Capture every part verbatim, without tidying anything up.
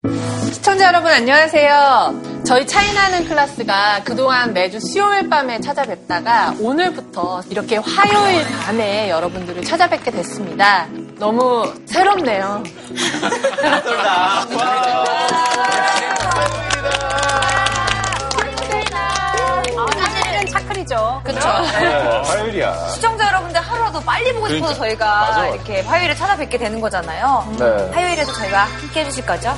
시청자 여러분 안녕하세요. 저희 차이나는 클래스가 그동안 매주 수요일 밤에 찾아뵙다가 오늘부터 이렇게 화요일 밤에 여러분들을 찾아뵙게 됐습니다. 너무 새롭네요. 사실은 차클이죠. 그렇죠. 네, 화요일이야. 시청자 여러분들 하루라도 빨리 보고 싶어서 그러니까. 저희가 맞아. 이렇게 화요일에 찾아뵙게 되는 거잖아요. 네. 화요일에도 저희가 함께 해주실 거죠?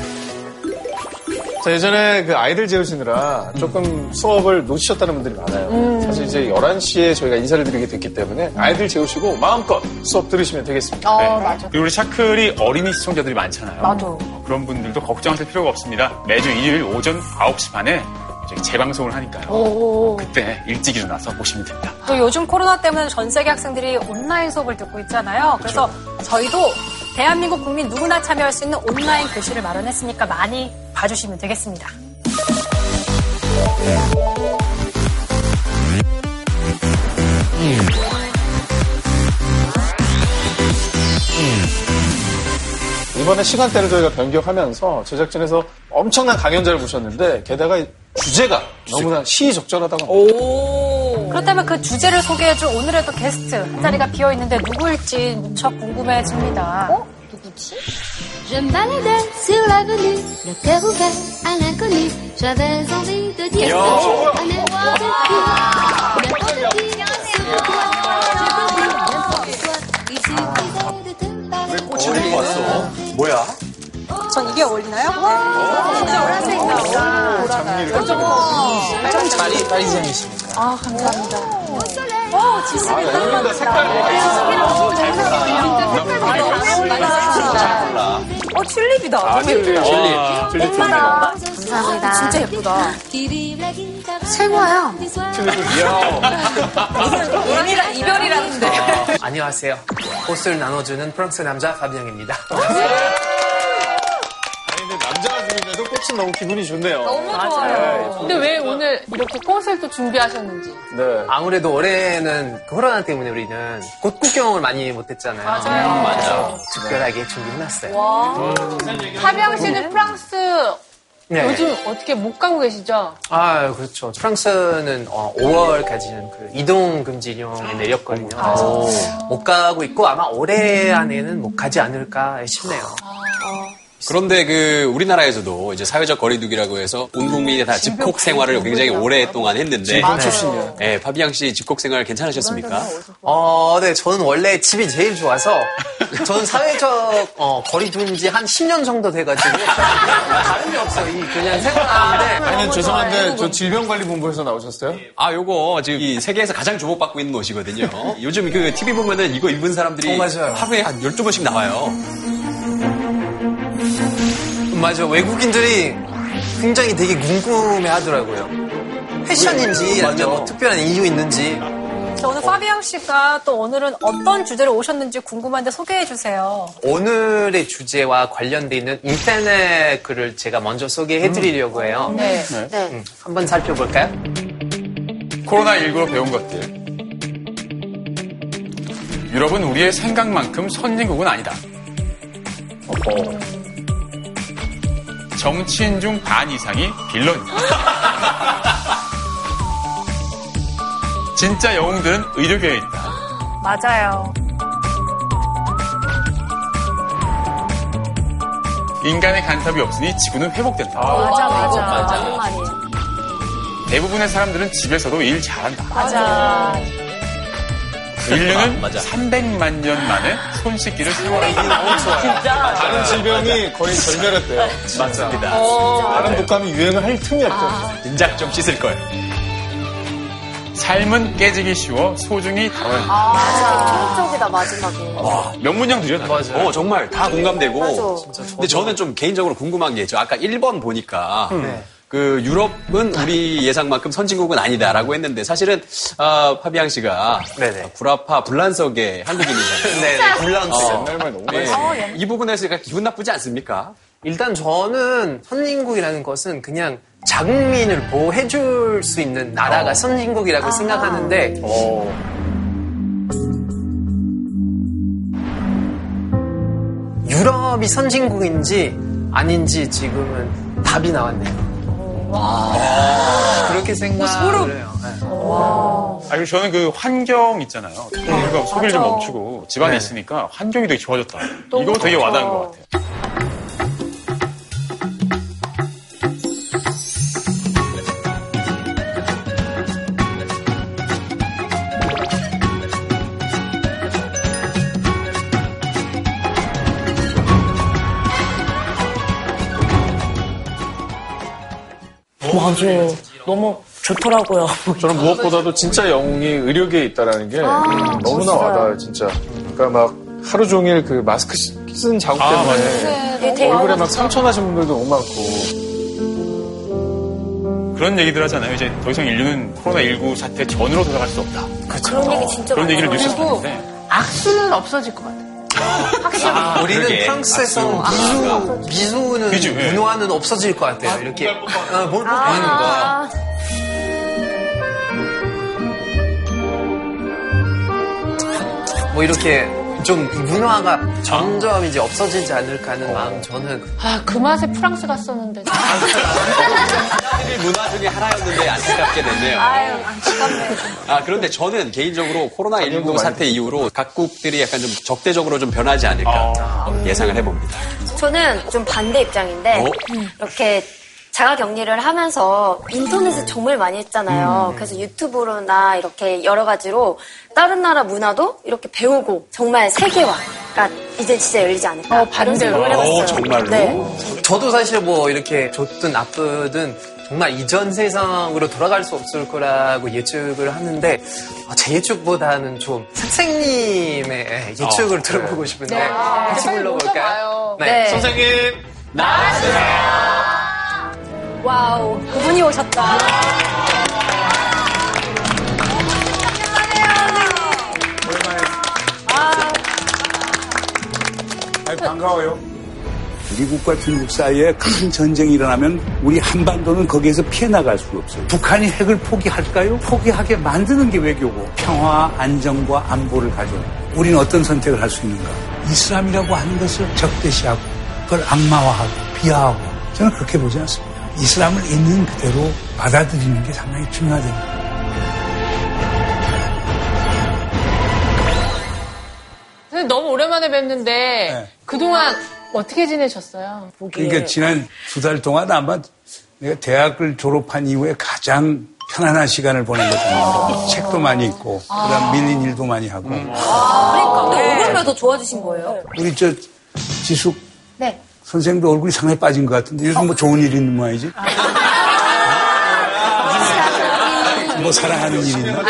자, 예전에 그 아이들 재우시느라 조금 수업을 놓치셨다는 분들이 많아요. 음. 사실 이제 열한 시에 저희가 인사를 드리게 됐기 때문에 아이들 재우시고 마음껏 수업 들으시면 되겠습니다. 어, 네. 맞아. 그리고 우리 샤클이 어린이 시청자들이 많잖아요. 맞아. 그런 분들도 걱정하실 필요가 없습니다. 매주 일요일 오전 아홉 시 반에 저희 재방송을 하니까요. 오. 그때 일찍 일어나서 보시면 됩니다. 또 요즘 코로나 때문에 전 세계 학생들이 온라인 수업을 듣고 있잖아요. 그래서 저희도 대한민국 국민 누구나 참여할 수 있는 온라인 교실을 마련했으니까 많이 봐주시면 되겠습니다. 이번에 시간대를 저희가 변경하면서 제작진에서 엄청난 강연자를 모셨는데 게다가 주제가 너무나 시의적절하다고 합니다. 그렇다면 그 주제를 소개해줄 오늘의 또 게스트 한 자리가 비어있는데 누구일지 무척 궁금해집니다. 어? 누구지? Je me baladais sur l'avenue, le cœur ouvert à l'inconnu. J'avais envie de dire à n'importe qui, n'importe qui, c'est pourquoi je peux dire n'importe quoi. Il suffisait de te parler. 꽃이 왔어. 뭐야? 전 이게 어울리나요? 네. 진짜 오란색 나오다. 보라색. 파리, 파리쟁이십니까? 아, 감사합니다. 어, 지수. 아, 어울린다. 색깔이. 어, 튤립이다. 아, 튤립. 튤립. 튤립 좋네요. 감사합니다. 진짜 예쁘다. Qui vive la guitare. 최고야. 연이랑 이별이라는데. 안녕하세요. 꽃을 나눠주는 프랑스 남자 파비앙입니다. 아니, 근데 남자가 주는데도 꽃은 너무 기분이 좋네요. 너무 좋아요. 근데 왜 오늘 이렇게 꽃을 또 준비하셨는지. 네. 아무래도 올해는 코로나 때문에 우리는 꽃 구경을 많이 못했잖아요. 맞아요. 음, 맞아. 특별하게 준비해놨어요. 파비앙 씨는 프랑스 네. 요즘 어떻게 못 가고 계시죠? 아, 그렇죠. 프랑스는 어, 오월까지는 그 이동 금지령이 내렸거든요. 그래서 못 가고 있고 아마 올해 안에는 못 가지 않을까 싶네요. 그런데 그 우리나라에서도 이제 사회적 거리두기라고 해서 온 국민이 다 집콕 생활을 굉장히 오랫동안 했는데 아, 출신이요. 네, 파비앙 씨 집콕 생활 괜찮으셨습니까? 어, 네, 저는 원래 집이 제일 좋아서 저는 사회적 어, 거리둔지 한 십 년 정도 돼가지고 다른 게 없어요. 이 그냥 생활하는데. 아니, 죄송한데 저 질병관리본부에서 나오셨어요? 아, 요거 지금 이 세계에서 가장 주목받고 있는 옷이거든요. 요즘 그 티비 보면은 이거 입은 사람들이 어, 맞아요. 하루에 한 열두 번씩 나와요. 맞아. 외국인들이 굉장히 되게 궁금해 하더라고요. 패션인지 아니면 뭐 특별한 이유 있는지. 자, 오늘 파비앙 씨가 또 오늘은 어떤 주제로 오셨는지 궁금한데 소개해 주세요. 오늘의 주제와 관련돼 있는 인터넷 글을 제가 먼저 소개해 드리려고 해요. 네. 음, 한번 살펴볼까요? 코로나십구로 배운 것들. 유럽은 우리의 생각만큼 선진국은 아니다. 정치인 중 반 이상이 빌런이다. 진짜 영웅들은 의료계에 있다. 맞아요. 인간의 간섭이 없으니 지구는 회복된다. 맞아, 맞아. 맞는 말이에요. 대부분의 사람들은 집에서도 일 잘한다. 맞아. 인류는 맞아. 삼백만 년 만에 손 씻기를 사용한다. 다른 질병이 거의 절멸했대요. 맞습니다. 다른 독감이 유행을 할 틈이 없대요. 진작 좀 씻을 걸. 삶은 깨지기 쉬워 소중히 다뤄야 한다. 맞아. 초록적이다, 마지막에. 와, 명문장들이요. 다. 맞아요. 어, 정말 다 공감되고. 맞아. 근데 저는 좀 개인적으로 궁금한 게 있죠. 아까 일 번 보니까 네. 그 유럽은 우리 예상만큼 선진국은 아니다라고 했는데 사실은 어, 파비앙 씨가 네네. 구라파 불란석의 한국인이잖아요. 네네. 굴란스. 옛날 말 너무 많이 네. 했어요. 이 부분에서 약간 기분 나쁘지 않습니까? 일단 저는 선진국이라는 것은 그냥 자국민을 보호해줄 수 있는 나라가 선진국이라고 생각하는데 유럽이 선진국인지 아닌지 지금은 답이 나왔네요. 그렇게 생각을 해요. 네. 아, 그리고 저는 그 환경 있잖아요. 우리가 소비를 좀 멈추고 집안에 네. 있으니까 환경이 되게 좋아졌다. 이거 되게 와닿은 것 같아요. 맞아요. 너무 좋더라고요. 저는 무엇보다도 진짜 영웅이 의료계에 있다라는 게 아, 음, 너무나 진짜요. 와닿아요, 진짜. 그러니까 막 하루 종일 그 마스크 쓴 자국 아, 때문에 네, 되게 얼굴에 막 많았죠. 상처 나신 분들도 너무 많고. 그런 얘기들 하잖아요. 이제 더 이상 인류는 코로나십구 사태 전으로 돌아갈 수 없다. 그런 얘기 진짜 그런 얘기를 많아요. 뉴스에서 그리고 봤는데. 악수는 없어질 것 같아요. 확실히. 아, 우리는 그러게. 프랑스에서 미수, 미수는, 미주, 예. 문화는 없어질 것 같아요. 이렇게, 어, 뭘 뽀뽀하는 거. 아, 뭐 이렇게 좀 문화가 점점 이제 없어지지 않을까 하는 마음 저는 아, 그 맛에 프랑스 갔었는데. 일 문화 중에 하나였는데 안타깝게 됐네요. 아유, 안타깝네. 아, 그런데 저는 개인적으로 코로나십구 사태 이후로 각국들이 약간 좀 적대적으로 좀 변하지 않을까 예상을 해봅니다. 저는 좀 반대 입장인데, 어? 이렇게 자가 격리를 하면서 인터넷을 정말 많이 했잖아요. 그래서 유튜브로나 이렇게 여러 가지로 다른 나라 문화도 이렇게 배우고 정말 세계화가 이제 진짜 열리지 않을까. 어, 반대로. 이런 생각을 해봤어요. 어, 정말로? 네. 저도 사실 뭐 이렇게 좋든 나쁘든 정말 이전 세상으로 돌아갈 수 없을 거라고 예측을 하는데 어, 제 예측보다는 좀 선생님의 예측을 들어보고 싶은데 네. 같이 빨리 불러볼까요? 모셔봐요. 네. 선생님! 와우, 그분이 오셨다. 아유, 반가워요. 미국과 중국 사이에 큰 전쟁이 일어나면 우리 한반도는 거기에서 피해 나갈 수가 없어요. 북한이 핵을 포기할까요? 포기하게 만드는 게 외교고 평화, 안정과 안보를 가져요. 우리는 어떤 선택을 할 수 있는가? 이슬람이라고 하는 것을 적대시하고 그걸 악마화하고 비하하고 저는 그렇게 보지 않습니다. 이슬람을 있는 그대로 받아들이는 게 상당히 중요하답니다. 선생님 너무 오랜만에 뵀는데 네. 그동안 어떻게 지내셨어요? 그러니까 지난 두 달 동안 아마 내가 대학을 졸업한 이후에 가장 편안한 시간을 보낸 것 같아요. 책도 많이 읽고 그다음 밀린 일도 많이 하고. 그러니까. 근데 얼굴 왜 더 좋아지신 거예요? 우리 저 지숙 네. 선생님도 얼굴이 상당히 빠진 것 같은데 요즘 뭐 좋은 일 있는 모양이지? 뭐 사랑하는 일 있나?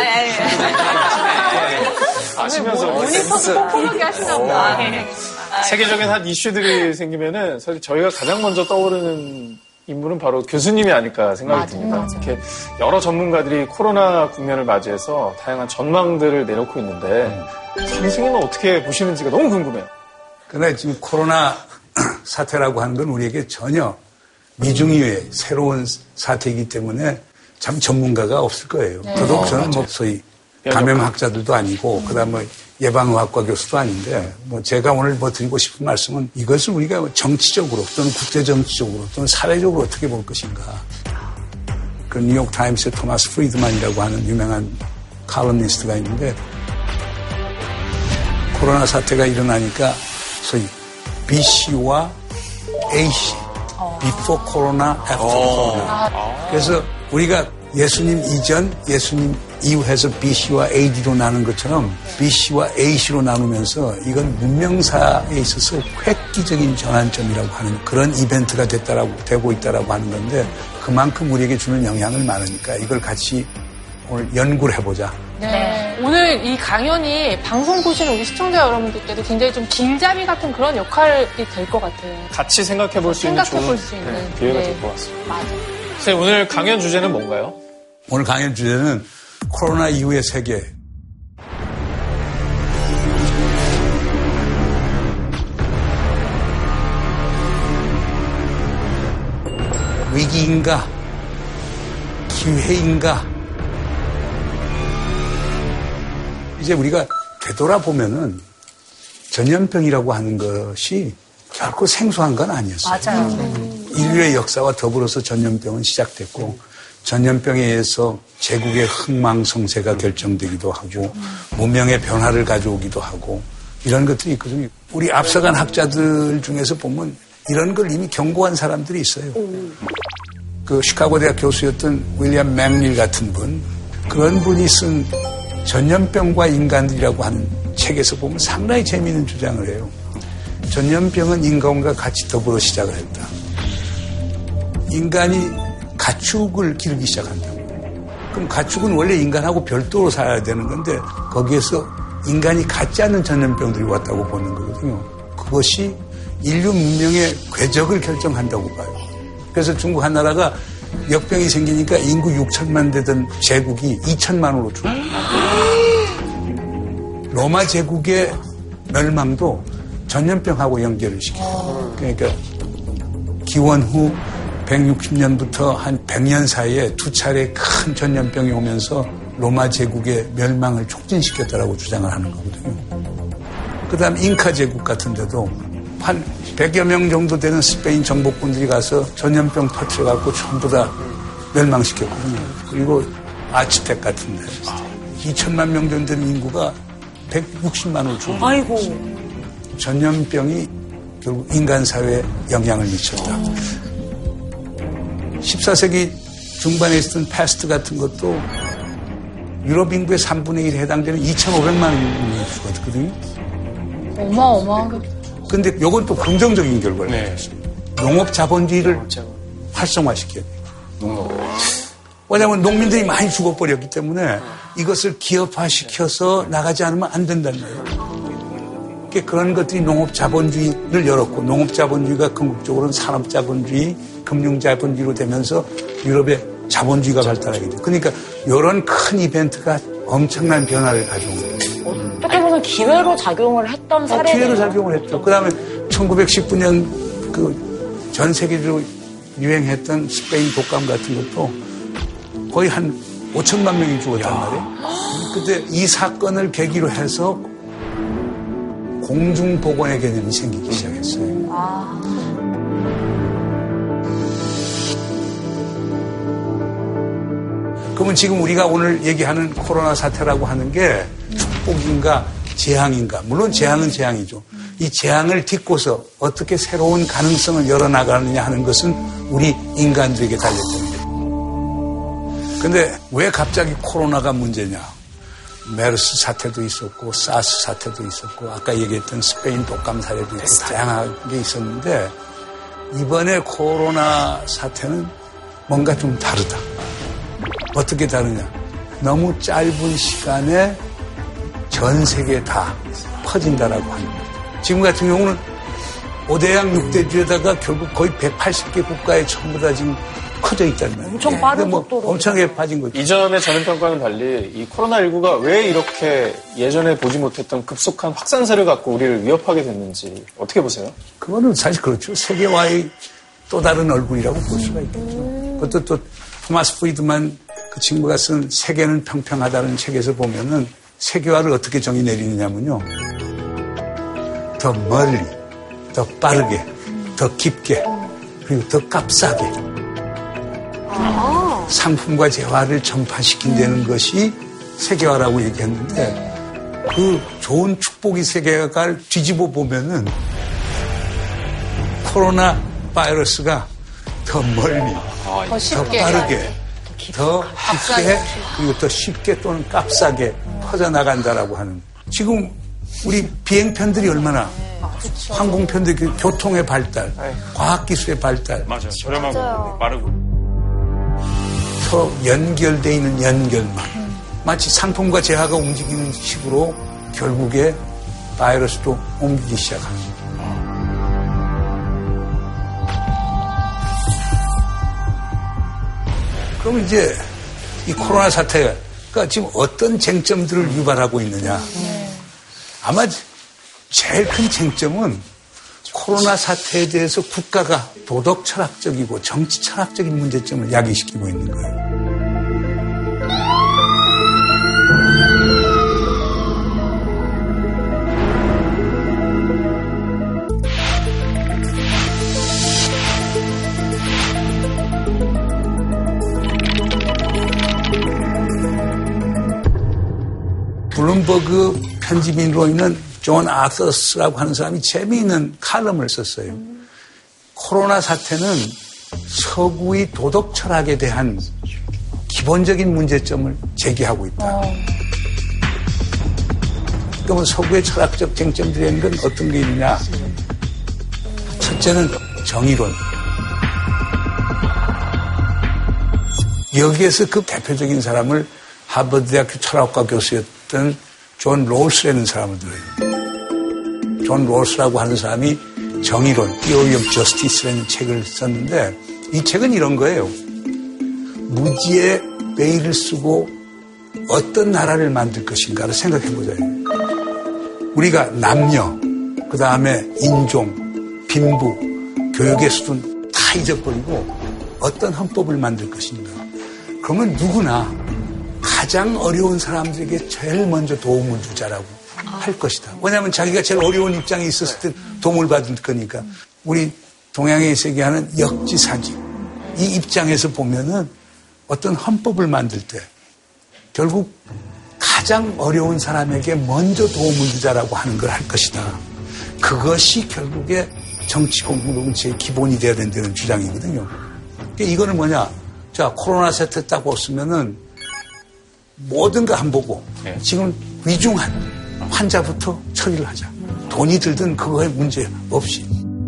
아시면서 모니터도 꼼꼼하게 하시나 보다. 세계적인 한 이슈들이 생기면은 사실 저희가 가장 먼저 떠오르는 인물은 바로 교수님이 아닐까 생각이 맞아요, 듭니다. 맞아요. 이렇게 여러 전문가들이 코로나 국면을 맞이해서 다양한 전망들을 내놓고 있는데 선생님은 어떻게 보시는지가 너무 궁금해요. 그러나 지금 코로나 사태라고 하는 건 우리에게 전혀 미중 이외의 새로운 사태이기 때문에 참 전문가가 없을 거예요. 더더욱 저는 뭐 소위 감염학자들도 아니고 그다음 뭐 예방의학과 교수도 아닌데 뭐 제가 오늘 뭐 드리고 싶은 말씀은 이것을 우리가 정치적으로 또는 국제정치적으로 또는 사회적으로 어떻게 볼 것인가. 그 뉴욕 타임스의 토마스 프리드만이라고 하는 유명한 칼럼니스트가 있는데 코로나 사태가 일어나니까 소위 비씨와 에이씨, before corona, after corona. 그래서 우리가 예수님 이전, 예수님 이후해서 비씨와 에이디로 나눈 것처럼 비씨와 에이씨로 나누면서 이건 문명사에 있어서 획기적인 전환점이라고 하는 그런 이벤트가 됐다라고 되고 있다라고 하는 건데 그만큼 우리에게 주는 영향을 많으니까 이걸 같이 오늘 연구를 해보자. 네. 오늘 이 강연이 방송 보시는 우리 시청자 여러분들께도 굉장히 좀 길잡이 같은 그런 역할이 될 것 같아요. 같이 생각해 볼 수 있는 생각해 좋은 볼 수 있는. 네, 기회가 네. 될 것 같습니다. 맞아요. 선생님 오늘 강연 주제는 뭔가요? 오늘 강연 주제는 코로나 이후의 세계. 위기인가? 기회인가? 이제 우리가 되돌아보면은 전염병이라고 하는 것이 결코 생소한 건 아니었어요. 맞아요. 음. 인류의 역사와 더불어서 전염병은 시작됐고 전염병에 의해서 제국의 흥망성쇠가 결정되기도 하고 문명의 변화를 가져오기도 하고 이런 것들이 있거든요. 우리 앞서간 학자들 중에서 보면 이런 걸 이미 경고한 사람들이 있어요. 그 시카고 대학 교수였던 윌리엄 맥닐 같은 분, 그런 분이 쓴 전염병과 인간들이라고 하는 책에서 보면 상당히 재미있는 주장을 해요. 전염병은 인간과 같이 더불어 시작을 했다. 인간이 가축을 기르기 시작한다고. 그럼 가축은 원래 인간하고 별도로 살아야 되는 건데 거기에서 인간이 갖지 않는 전염병들이 왔다고 보는 거거든요. 그것이 인류 문명의 궤적을 결정한다고 봐요. 그래서 중국 한나라가 역병이 생기니까 인구 육천만 되던 제국이 이천만으로 줄어요. 로마 제국의 멸망도 전염병하고 연결을 시켜요. 그러니까 기원 후 백육십 년부터 한 백 년 사이에 두 차례 큰 전염병이 오면서 로마 제국의 멸망을 촉진시켰다라고 주장을 하는 거거든요. 그 다음 잉카 제국 같은 데도 한 백여 명 정도 되는 스페인 정복군들이 가서 전염병 터뜨려갖고 전부 다 멸망시켰거든요. 그리고 아치텍 같은 데 이천만 명 정도 되는 인구가 백육십만으로 줄었어요. 아이고. 전염병이 결국 인간 사회에 영향을 미쳤다. 십사 세기 중반에 있었던 패스트 같은 것도 유럽 인구의 삼분의 일에 해당되는 이천오백만 명이 죽었거든요. 어마어마하게. 근데 이건 또 긍정적인 결과를 가졌습니다. 네. 농업 자본주의를 활성화시켜야 돼요. 농업. 왜냐하면 농민들이 많이 죽어버렸기 때문에 이것을 기업화시켜서 나가지 않으면 안 된다는 거예요. 그런 것들이 농업 자본주의를 열었고 농업 자본주의가 궁극적으로는 산업 자본주의, 금융 자본주의로 되면서 유럽의 자본주의가 발달하게 돼요. 그러니까 이런 큰 이벤트가 엄청난 변화를 가져온 거예요. 어떻게 보면 기회로 작용을 했던 사례네요. 기회로 작용을 했죠. 그 다음에 천구백십구 년 그 전 세계적으로 유행했던 스페인 독감 같은 것도 거의 한 오천만 명이 죽었단 말이에요. 근데 이 사건을 계기로 해서 공중보건의 개념이 생기기 시작했어요. 아. 그러면 지금 우리가 오늘 얘기하는 코로나 사태라고 하는 게 축복인가 재앙인가? 물론 재앙은 재앙이죠. 이 재앙을 딛고서 어떻게 새로운 가능성을 열어나가느냐 하는 것은 우리 인간들에게 달렸습니다. 근데 왜 갑자기 코로나가 문제냐? 메르스 사태도 있었고 사스 사태도 있었고 아까 얘기했던 스페인 독감 사례도 있고 다양하게 있었는데 이번에 코로나 사태는 뭔가 좀 다르다. 어떻게 다르냐? 너무 짧은 시간에 전 세계에 다 퍼진다라고 하는 거죠. 지금 같은 경우는 오대양 육대주에다가 결국 거의 백팔십 개 국가에 전부 다 지금 커져 있다는 말이에요. 엄청 빠른 뭐 속도로. 엄청나게 빠진 거죠. 이전의 전염병과는 달리 이 코로나십구가 왜 이렇게 예전에 보지 못했던 급속한 확산세를 갖고 우리를 위협하게 됐는지 어떻게 보세요? 그거는 사실 그렇죠. 세계화의 또 다른 얼굴이라고 볼 수가 있겠죠. 그것도 또 토마스 프리드만 그 친구가 쓴 세계는 평평하다는 책에서 보면은 세계화를 어떻게 정의 내리느냐면요. 더 멀리, 더 빠르게, 더 깊게, 그리고 더 값싸게 아. 상품과 재화를 전파시킨다는 것이 세계화라고 얘기했는데 그 좋은 축복이 세계화를 뒤집어 보면은 코로나 바이러스가 더 멀리, 아, 더, 더 빠르게, 더 깊게, 그리고 더 쉽게 또는 값싸게 퍼져나간다라고 하는. 지금 우리 비행편들이 얼마나 아, 항공편들 교통의 발달, 아유. 과학기술의 발달. 맞아요. 저렴하고 맞아요. 빠르고. 더 연결되어 있는 연결망. 음. 마치 상품과 재화가 움직이는 식으로 결국에 바이러스도 옮기기 시작합니다. 그럼 이제 이 코로나 사태가 지금 어떤 쟁점들을 유발하고 있느냐. 네. 아마 제일 큰 쟁점은 코로나 사태에 대해서 국가가 도덕 철학적이고 정치 철학적인 문제점을 야기시키고 있는 거예요. 블룸버그 편집인으로 있는 존 아서스라고 하는 사람이 재미있는 칼럼을 썼어요. 코로나 사태는 서구의 도덕 철학에 대한 기본적인 문제점을 제기하고 있다. 그러면 서구의 철학적 쟁점들이 건 어떤 게 있느냐? 첫째는 정의론. 여기에서 그 대표적인 사람을 하버드대학교 철학과 교수였던 존 롤스라는 사람을 들어요. 존 롤스라고 하는 사람이 정의론, Theory of Justice라는 책을 썼는데 이 책은 이런 거예요. 무지의 베일을 쓰고 어떤 나라를 만들 것인가를 생각해보자. 우리가 남녀, 그 다음에 인종, 빈부, 교육의 수준 다 잊어버리고 어떤 헌법을 만들 것인가. 그러면 누구나 가장 어려운 사람들에게 제일 먼저 도움을 주자라고 할 것이다. 왜냐하면 자기가 제일 어려운 입장에 있었을 때 도움을 받을 거니까. 우리 동양의 세계하는 역지사지. 이 입장에서 보면은 어떤 헌법을 만들 때 결국 가장 어려운 사람에게 먼저 도움을 주자라고 하는 걸 할 것이다. 그것이 결국에 정치 공동체의 제 기본이 돼야 된다는 주장이거든요. 이거는 뭐냐? 자, 코로나 사태 딱 없으면은 모든 거 안 보고 지금 위중한 환자부터 처리를 하자. 돈이 들든 그거에 문제 없이.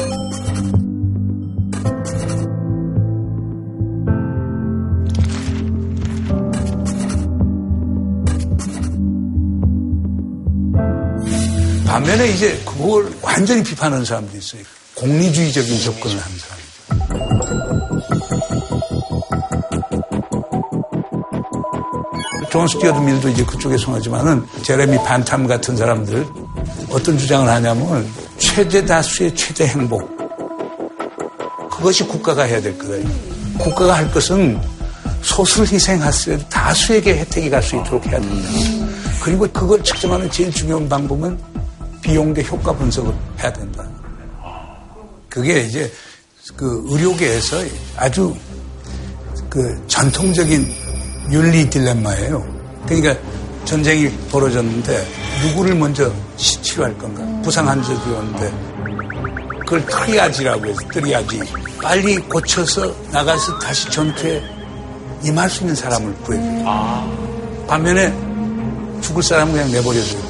반면에 이제 그걸 완전히 비판하는 사람도 있어요. 공리주의적인 접근을 하는 사람이죠. 존 스튜어트 밀도 이제 그쪽에 속하지만은 제레미 반탐 같은 사람들 어떤 주장을 하냐면 최대 다수의 최대 행복. 그것이 국가가 해야 될 거예요. 국가가 할 것은 소수를 희생하더라도 다수에게 혜택이 갈 수 있도록 해야 된다. 그리고 그걸 측정하는 제일 중요한 방법은 비용 대 효과 분석을 해야 된다. 그게 이제 그 의료계에서 아주 그 전통적인 윤리 딜레마예요. 그러니까 전쟁이 벌어졌는데 누구를 먼저 치료할 건가? 부상 환자들이 오는데 그걸 트리아지라고 해서 트리아지. 빨리 고쳐서 나가서 다시 전투에 임할 수 있는 사람을 구해줘요. 아. 반면에 죽을 사람은 그냥 내버려줘요.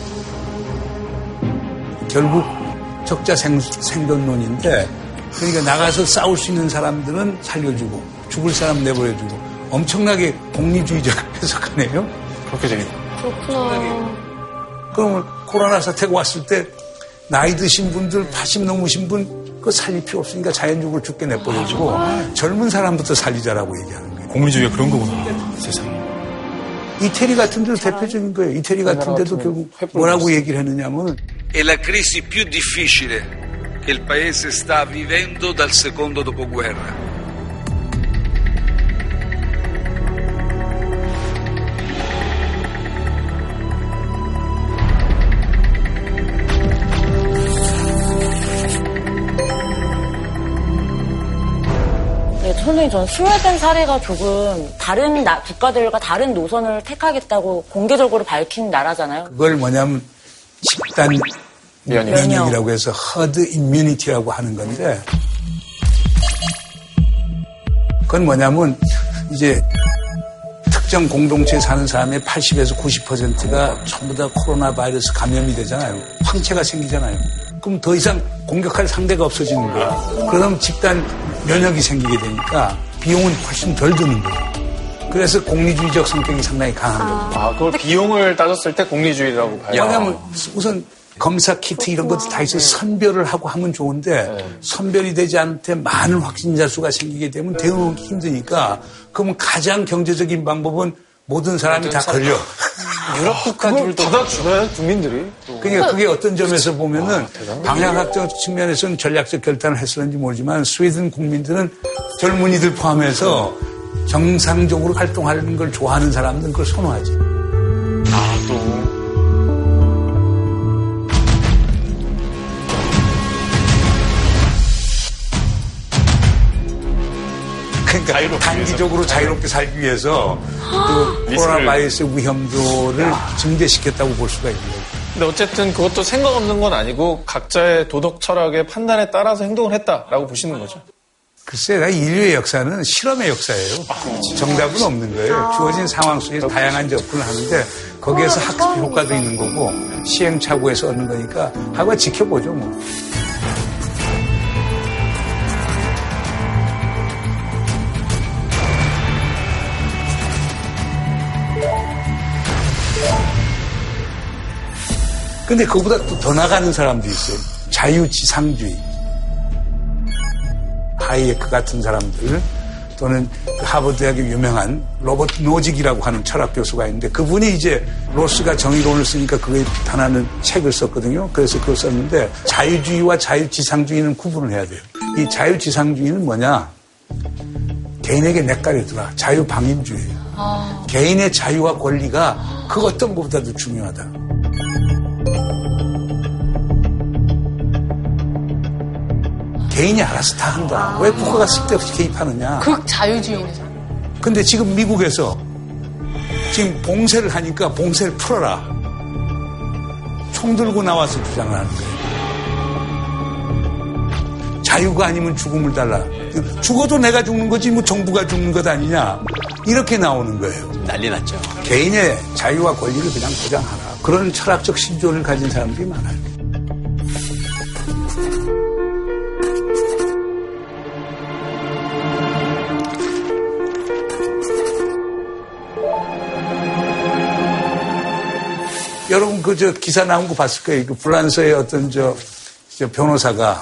결국 적자 생, 생존론인데 그러니까 나가서 싸울 수 있는 사람들은 살려주고 죽을 사람 내버려주고 엄청나게 공리주의적 해석하네요. 그렇게 되겠다. 그렇구나. 그러면 코로나 사태가 왔을 때 나이 드신 분들, 팔십 넘으신 분 그거 살릴 필요 없으니까 자연적으로 죽게 내버려주고 아, 젊은 사람부터 살리자라고 얘기하는 거예요. 공리주의가 그런 거구나. 세상에. 이태리 같은 데도 대표적인 거예요. 이태리 같은 데도 결국 뭐라고 얘기를 했느냐면 È la crisi più difficile che il paese sta vivendo dal secondo dopoguerra. 선생님, 전 스웨덴 사례가 조금 다른 나, 국가들과 다른 노선을 택하겠다고 공개적으로 밝힌 나라잖아요. 그걸 뭐냐면 집단 면역. 면역이라고 해서 herd immunity라고 하는 건데 그건 뭐냐면 이제 특정 공동체에 사는 사람의 팔십에서 구십 퍼센트가 전부 다 코로나 바이러스 감염이 되잖아요. 황체가 생기잖아요. 그럼 더 이상 공격할 상대가 없어지는 거예요. 그럼 집단 면역이 생기게 되니까 비용은 훨씬 덜 드는 거예요. 그래서 공리주의적 성격이 상당히 강한 겁니다. 아, 그걸 비용을 따졌을 때 공리주의라고 봐요. 왜냐하면 우선 검사 키트 이런 것도 다 있어서 선별을 하고 하면 좋은데 네. 선별이 되지 않을 때 많은 확진자 수가 생기게 되면 대응하기 힘드니까 그러면 가장 경제적인 방법은 모든 사람이 다 걸려. 유럽 국가들도 받아주나요, 국민들이? 그러니까 그게 어떤 점에서 보면은 아, 방역학적 측면에서는 전략적 결단을 했었는지 모르지만 스웨덴 국민들은 젊은이들 포함해서 정상적으로 활동하는 걸 좋아하는 사람들은 그걸 선호하지. 아, 또. 그러니까 자유롭게 단기적으로 위해서. 자유롭게 살기 위해서 그 코로나 바이러스의 위험도를 야. 증대시켰다고 볼 수가 있는 거예요. 근데 어쨌든 그것도 생각 없는 건 아니고 각자의 도덕 철학의 판단에 따라서 행동을 했다라고 보시는 거죠. 글쎄, 인류의 역사는 실험의 역사예요. 정답은 없는 거예요. 주어진 상황 속에서 다양한 접근을 하는데 거기에서 학습 효과도 있는 거고 시행착오에서 얻는 거니까 하고 지켜보죠 뭐. 근데 그보다 또 더 나가는 사람도 있어요. 자유지상주의. 하이에크 같은 사람들 또는 그 하버드 대학의 유명한 로버트 노직이라고 하는 철학 교수가 있는데 그분이 이제 로스가 정의론을 쓰니까 그거에 비판하는 책을 썼거든요. 그래서 그걸 썼는데 자유주의와 자유지상주의는 구분을 해야 돼요. 이 자유지상주의는 뭐냐? 개인에게 내깔이더라. 자유방임주의예요. 아... 개인의 자유와 권리가 그 어떤 것보다도 중요하다. 개인이 알아서 다 한다. 왜 국가가 쓸데없이 개입하느냐. 극자유주의죠. 근데 지금 미국에서 지금 봉쇄를 하니까 봉쇄를 풀어라. 총 들고 나와서 주장을 하는 거예요. 자유가 아니면 죽음을 달라. 죽어도 내가 죽는 거지 뭐 정부가 죽는 것 아니냐. 이렇게 나오는 거예요. 난리 났죠. 개인의 자유와 권리를 그냥 보장하라. 그런 철학적 신조를 가진 사람들이 많아요. 여러분 그 저 기사 나온 거 봤을 거예요. 그 프랑스의 어떤 저, 저 변호사가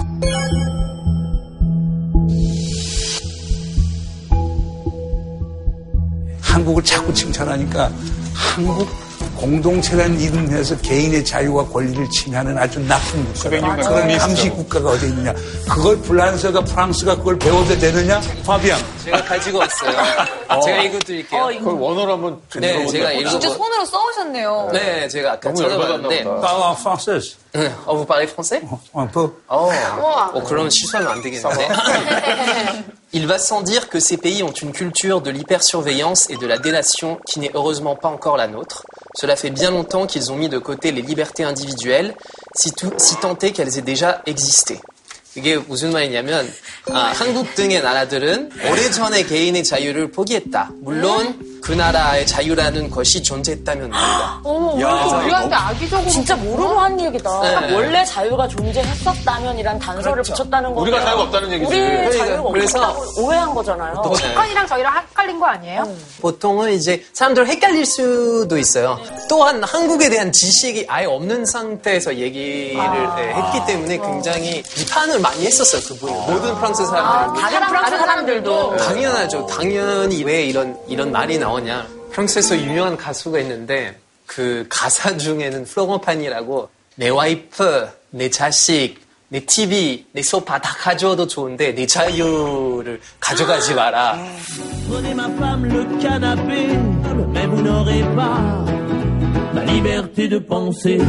한국을 자꾸 칭찬하니까 한국 공동체라는 이름에서 개인의 자유와 권리를 침해하는 아주 나쁜 국가. 그런 감시 국가가 어디 있느냐. 그걸 프랑스가 프랑스가 그걸 배워도 되느냐? 파비앙. 제가 가지고 왔어요. 어. 제가 읽어드릴게요. 어, 그걸 원어로 한번 네, 제가 읽어. 진짜 손으로 써오셨네요. 네, 제가 아까 찾아봤는데. Parle français. 어, vous parlez français? Un peu. 어, 어 그럼 실수하면 안 되겠는데. Il va sans dire que ces pays ont une culture de l'hypersurveillance et de la délation qui n'est heureusement pas encore la nôtre. Cela fait bien longtemps qu'ils ont mis de côté les libertés individuelles, si, tout, si tant est qu'elles aient déjà existé. 이게 무슨 말이냐면 아, 한국 등의 나라들은 오래전에 개인의 자유를 포기했다. 물론 그 나라의 자유라는 것이 존재했다면 말이다. 어머, 우리한테 악의적으로 진짜 모르고 한 얘기다. 네. 원래 자유가 존재했었다면이란 단서를 그렇죠. 붙였다는 거예요. 우리가 자유가 없다는 얘기지. 우리 그러니까, 자유가 그래서 없다고 오해한 거잖아요. 어, 북한이랑 저희랑 헷갈린 거 아니에요? 음. 보통은 이제 사람들 헷갈릴 수도 있어요. 또한 한국에 대한 지식이 아예 없는 상태에서 얘기를 아. 네, 했기 때문에 굉장히 비판을 많이 했었어요. 그분이. 아. 모든 프랑스 사람들이. 아, 다른 프랑스 사람들도. 당연하죠. 당연히 왜 이런 이런 말이 나오냐. 프랑스에서 유명한 가수가 있는데 그 가사 중에는 플로건판이라고 내 와이프, 내 자식, 내 티비, 내 소파 다 가져와도 좋은데 내 자유를 가져가지 마라. Prenez ma femme le canapé, mais vous n'aurez pas ma liberté de penser.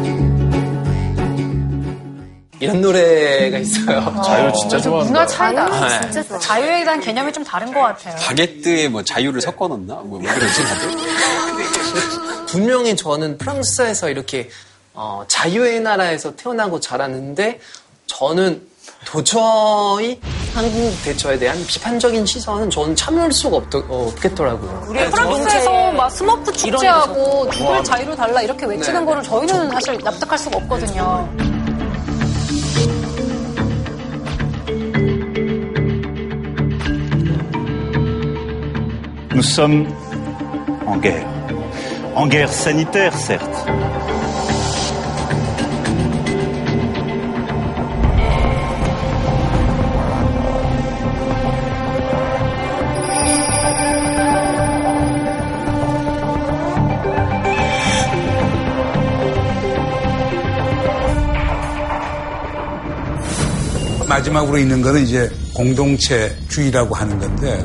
이런 노래가 있어요. 자유 진짜 좋아한다. 문화 차이다. 네. 진짜 좋아. 자유에 대한 개념이 좀 다른 것 같아요. 바게트에 뭐 자유를 섞어 넣나? 뭐, 뭐 그러지 다들? 분명히 저는 프랑스에서 이렇게 어, 자유의 나라에서 태어나고 자랐는데 저는 도저히 한국 대처에 대한 비판적인 시선은 저는 참을 수가 없, 없겠더라고요. 우리 프랑스에서 막 스머프 축제하고 누굴 자유로 달라 이렇게 외치는 네. 거를 저희는 사실 납득할 수가 없거든요. Nous sommes en guerre. En guerre sanitaire, certes. 마지막으로 있는 거는 이제 공동체주의라고 하는 건데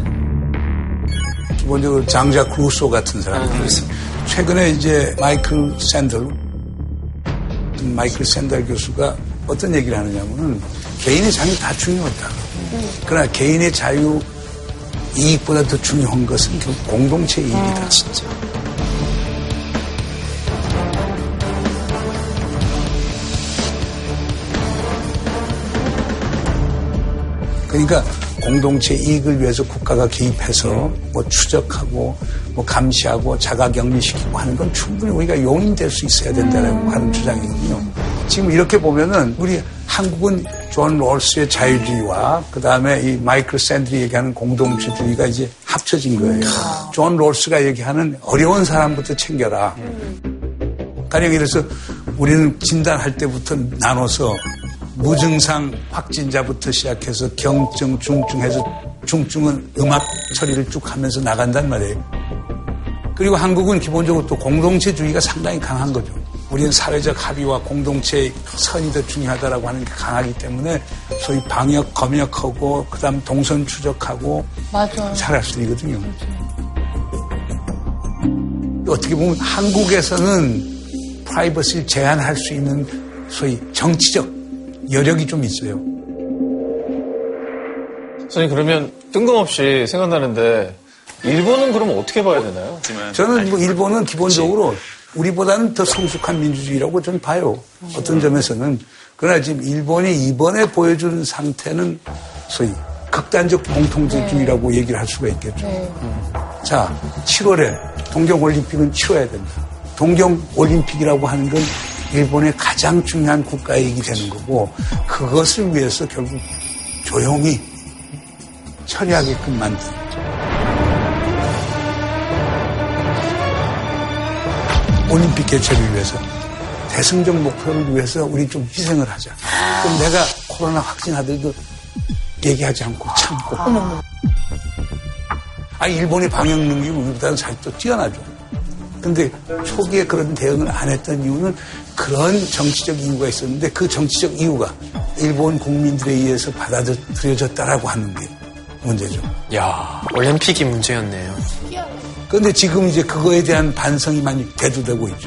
기본적으로 장자 루소 같은 사람들. 최근에 이제 마이클 샌들, 마이클 샌들 교수가 어떤 얘기를 하느냐면은 개인의 자유 다 중요하다. 그러나 개인의 자유에 이익보다 더 중요한 것은 결국 공동체 이익이다. 진짜. 그러니까 공동체 이익을 위해서 국가가 개입해서 뭐 추적하고 뭐 감시하고 자가격리시키고 하는 건 충분히 우리가 용인될 수 있어야 된다라고 하는 주장이거든요. 지금 이렇게 보면은 우리 한국은 존 롤스의 자유주의와 그 다음에 이 마이클 샌들이 얘기하는 공동체주의가 이제 합쳐진 거예요. 존 롤스가 얘기하는 어려운 사람부터 챙겨라. 가령 이래서 우리는 진단할 때부터 나눠서 무증상 확진자부터 시작해서 경증, 중증해서 중증은 음압 처리를 쭉 하면서 나간단 말이에요. 그리고 한국은 기본적으로 또 공동체주의가 상당히 강한 거죠. 우리는 사회적 합의와 공동체의 선이 더 중요하다라고 하는 게 강하기 때문에 소위 방역, 검역하고 그다음 동선 추적하고 맞아요. 잘할 수 있거든요. 어떻게 보면 한국에서는 프라이버시를 제한할 수 있는 소위 정치적 여력이 좀 있어요. 선생님 그러면 뜬금없이 생각나는데 일본은 그럼 어떻게 봐야 되나요? 저는 뭐 일본은 기본적으로 우리보다는 더 성숙한 민주주의라고 저는 봐요. 어떤 점에서는. 그러나 지금 일본이 이번에 보여준 상태는 소위 극단적 공통체주의라고 네. 얘기를 할 수가 있겠죠. 네. 자, 칠월에 동경올림픽은 치러야 된다. 동경올림픽이라고 하는 건 일본의 가장 중요한 국가이익이 되는 거고 그것을 위해서 결국 조용히 처리하게끔 만든 올림픽 개최를 위해서 대승적 목표를 위해서 우리 좀 희생을 하자. 그럼 내가 코로나 확진하더라도 얘기하지 않고 참고. 아, 일본의 방역 능력이 우리보다는 사실 또 뛰어나죠. 근데 초기에 그런 대응을 안 했던 이유는 그런 정치적 이유가 있었는데 그 정치적 이유가 일본 국민들에 의해서 받아들여졌다라고 하는 게 문제죠. 야, 올림픽이 문제였네요. 그런데 지금 이제 그거에 대한 반성이 많이 대두되고 있죠.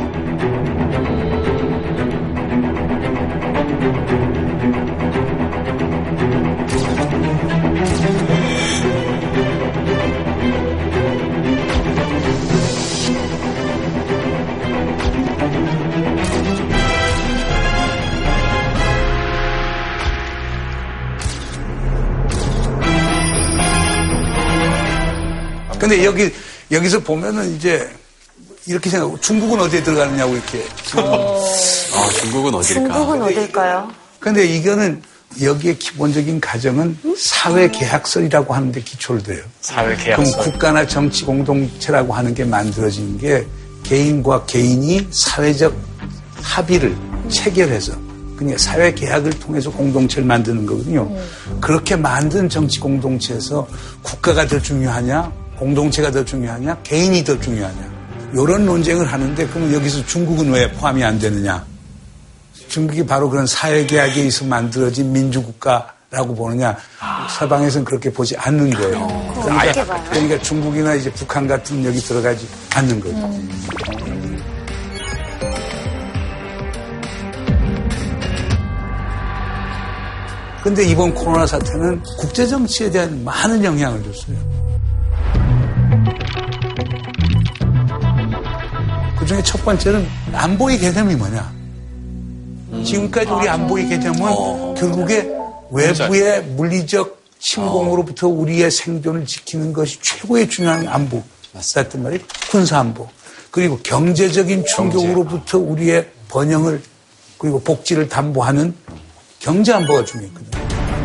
근데 여기, 여기서 보면은 이제 이렇게 생각하고 중국은 어디에 들어가느냐고 이렇게. 어... 아, 중국은 어딜까? 중국은 어딜까요? 근데 이거는 여기에 기본적인 가정은 사회계약설이라고 하는데 기초를 둬요. 사회계약설. 그럼 국가나 정치 공동체라고 하는 게 만들어진 게 개인과 개인이 사회적 합의를 체결해서 그러니까 사회계약을 통해서 공동체를 만드는 거거든요. 음. 그렇게 만든 정치 공동체에서 국가가 더 중요하냐 공동체가 더 중요하냐 개인이 더 중요하냐 이런 논쟁을 하는데 그러면 여기서 중국은 왜 포함이 안 되느냐. 중국이 바로 그런 사회계약에 의해서 만들어진 민주국가라고 보느냐. 아. 서방에서는 그렇게 보지 않는 거예요. 어, 그러니까, 그러니까 중국이나 이제 북한 같은 여기 들어가지 않는 거죠. 음. 근데 이번 코로나 사태는 국제정치에 대한 많은 영향을 줬어요. 그중에 첫 번째는 안보의 개념이 뭐냐. 지금까지 우리 안보의 개념은 어. 결국에 외부의 물리적 침공으로부터 우리의 생존을 지키는 것이 최고의 중요한 안보. 맞았단 말이에요. 군사안보. 그리고 경제적인 충격으로부터 우리의 번영을 그리고 복지를 담보하는 경제안보가 중요했거든요.